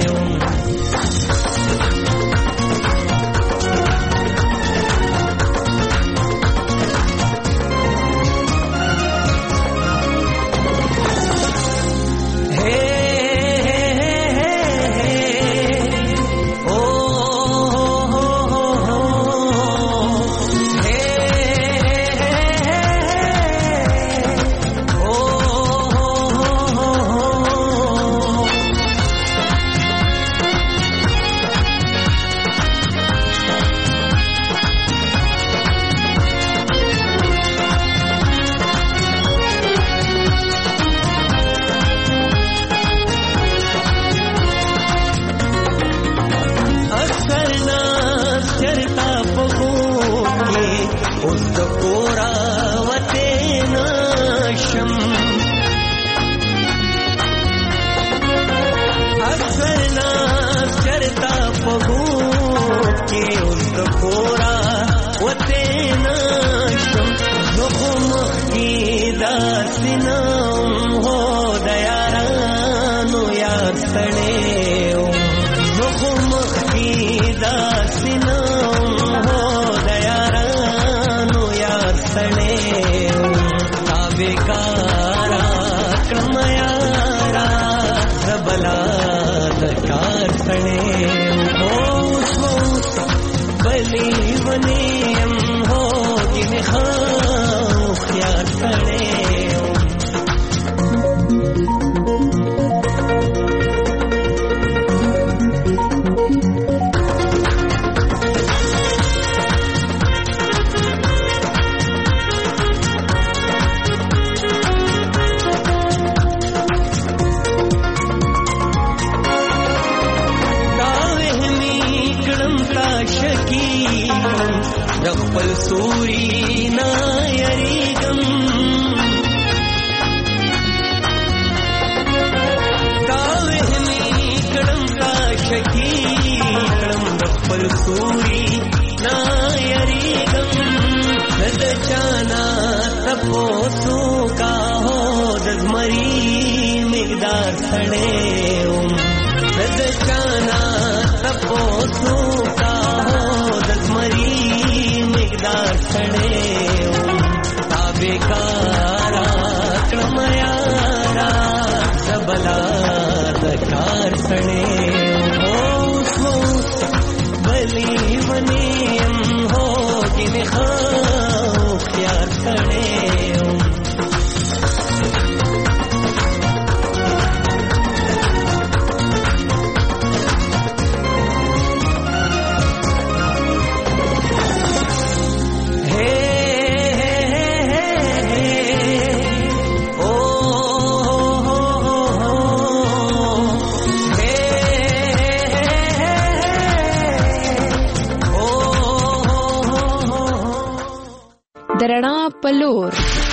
درنا پلور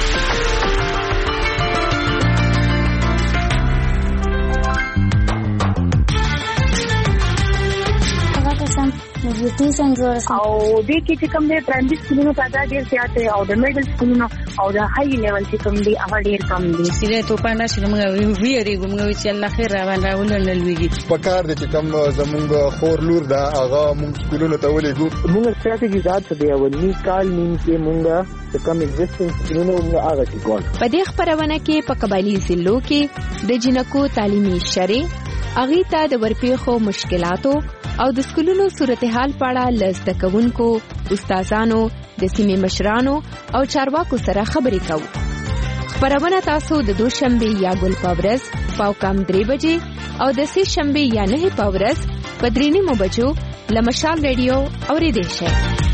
نیوټریشن جوړ او د کې چې کوم د پرایمري سکولونو تعداد ډیر زیات دی او د میډل سکولونو او د های لیول چې کوم دی هغه ډیر کم دی. سیده تو پانا چې موږ ویریږو موږ چې الله خیر راوړل راولنلويږي په کار د چې کوم زمونږ خور لور دا هغه موږ سکولونو ته ولېګو. موږ ستراتیژي ذات دی ولني کال نیم کې موږ چې کوم ایگزیسټنس سکولونو موږ هغه کې کول. په دې خبرونه کې په قبایلی ضلعو کې د جنکو تعلیمي شری اغي ته د ورپېخو مشکلاتو او د سکولونو صورتحال په اړه لږ کوونکو استادانو د سیمې مشرانو او چارواکو سره خبرې کوو. خبرونه تاسو د دوشنبه یا ګل پاورز پاوکام 3 بجې او د سې شنبه یا 9 پاورز په 3:30 بجو لمشال ریډیو اورېدئ شئ.